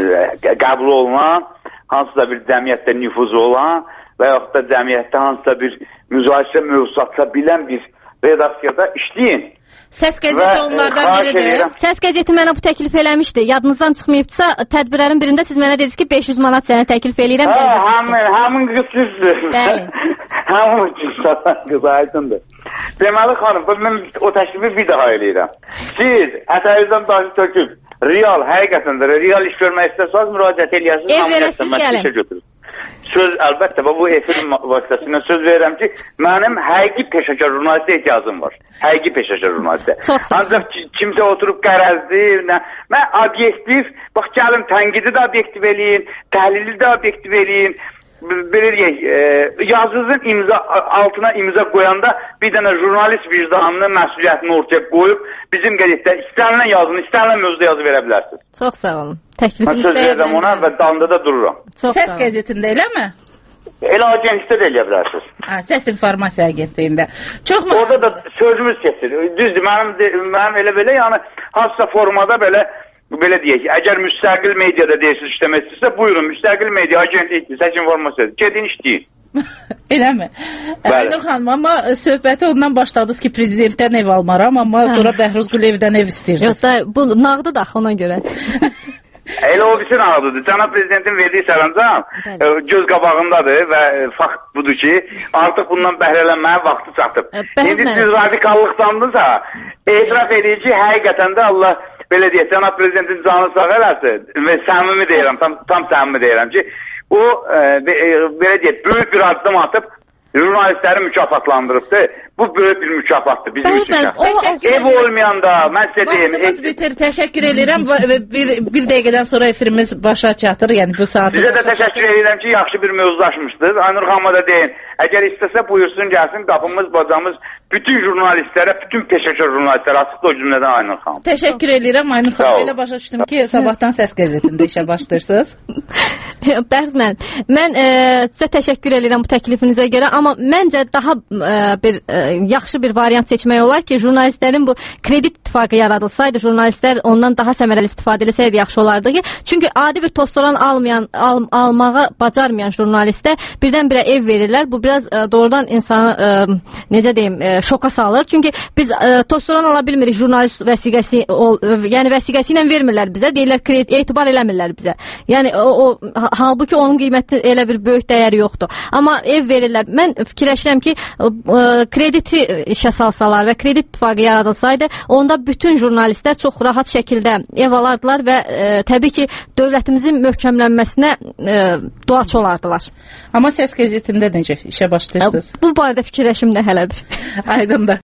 B: qəbul olunan, hansısa bir cəmiyyətdə nüfuzu olan və yaxud da cəmiyyətdə hansısa bir müzakirə mövzusu açıla bilən bir redaksiyada işləyin.
A: Səs qəzeti onlardan biridir.
C: Səs qəzeti mənə bu təklif eləmişdi. Yadınızdan çıxmayıbsa, tədbirlərin birində siz mənə dediniz ki, beş yüz manat sənə təklif eləyirəm.
B: Hə, həmin, həmin qız sizdir.
C: Bəli.
B: Həmin qız aydındır. Deməli xanım, mən o təklifi bir daha eləyirəm. Siz ətərinizdən daşı töküb, real, həqiqətən də real iş görmək istəsəniz, müraciət eləyəsiniz.
C: Ev verəsiniz, gəlin.
B: Söz, əlbəttə, bu efir vasitəsindən söz verirəm ki, mənim həqiqi peşəkar jurnalistə ehtiyacım var. Həqiqi peşəkar jurnalistə. Ancaq kimsə oturub qərəzdir, nə, mən obyektiv, bax gəlin, tənqidi də obyektiv eləyin, təhlili də obyektiv eləyin, belə deyək, e, yazınızın imza, altına imza qoyanda bir dənə jurnalist vicdanını, məsuliyyətini ortaya qoyub, bizim qəzetdə istənilən yazını, istənilən mövzuda yazı verə bilərsiniz.
C: Çox sağ olun. Təklifiniz
B: söz verirəm ona və dalında da dururam.
A: Çox Səs qəzetində eləmi?
B: Elə agentlikdə də eləyə bilərsiniz.
A: Ha, Səs informasiya agentliyində. Çox
B: mu? Orada da sözümüz keçir. Düzdür, mənim, mənim elə belə, yəni hansısa formada belə belə deyək, əgər müstəqil mediada deyirsiniz işləmək istəyirsə, buyurun, müstəqil media agentlikdir, səs informasiyadır. Gedin işləyin.
A: Eləmi? Aynur xanım, amma söhbəti ondan başladınız ki, prezidentdən ev almaram, amma sonra Bəhruz Quliyevdən ev istəyirsiniz.
C: Yoxsa bu nağdı da ona görə.
B: Elə o birisi nağdıdır. Cənab prezidentin verdiyi sərəncam göz qabağındadır və fakt budur ki, artıq bundan bəhrələnməyə vaxtı çatıb. İndi siz radikallıqdandınızsa, etiraf edin ki, həqiqətən də Allah belə deyək, cənab prezidentin canı sağ eləsin və səmimi deyirəm, tam, tam səmimi deyirəm ki, o, e, e, belə deyək, böyük bir addım atıb jurnalistləri mükafatlandırıbdır. Bu böyük bir mükafatdır bizim üçün. Ev olmayanda, mən sizə deyim.
A: Vaxtımız bitir, təşəkkür edirəm. Bir, bir dəqiqədən sonra efirimiz başa çatır, yəni bu saatı.
B: Sizə də təşəkkür edirəm ki, yaxşı bir mövzulaşmışdır. Aynur xanıma da deyin, əgər istəsə buyursun, gəlsin, qapımız, bacamız, bütün jurnalistlərə, bütün peşəkar jurnalistlərə açıq da o cümlədən Aynur xanım.
A: Təşəkkür edirəm Aynur xanım. Elə başa düşdüm ki, sabahdan Səs qəzetində işə başlayırsınız.
C: Bəhruz mən, mən e, sizə təşəkkür edirəm bu təklifinizə görə, amma məncə daha e, bir e, yaxşı bir variant seçmək olar ki, jurnalistlərin bu kredit ittifaqı yaradılsaydı, jurnalistlər ondan daha səmərəli istifadə etsəydi yaxşı olardı ki, çünki adi bir tostoran almayan, al, almağa bacarmayan jurnalistə birdən-birə ev verirlər. Bu biraz e, doğrudan insanı e, necə deyim, e, şoka salır. Çünki biz e, tostoran ala bilmirik jurnalist vəsiqəsi, o, e, yəni vəsiqəsi ilə vermirlər bizə, deyirlər kredit, etibar eləmirlər bizə. Yəni o, o halbuki onun qiyməti elə bir böyük dəyəri yoxdur. Amma ev verirlər. Mən fikirləşirəm ki, krediti işə salsalar və kredit ittifaqı yaradılsaydı, onda bütün jurnalistlər çox rahat şəkildə ev alardılar və e, təbii ki, dövlətimizin möhkəmlənməsinə e, duaçı olardılar.
A: Amma Səs qəzetində necə işə başlayırsınız?
C: Bu barədə fikirləşim də hələdir.
A: Aydındır.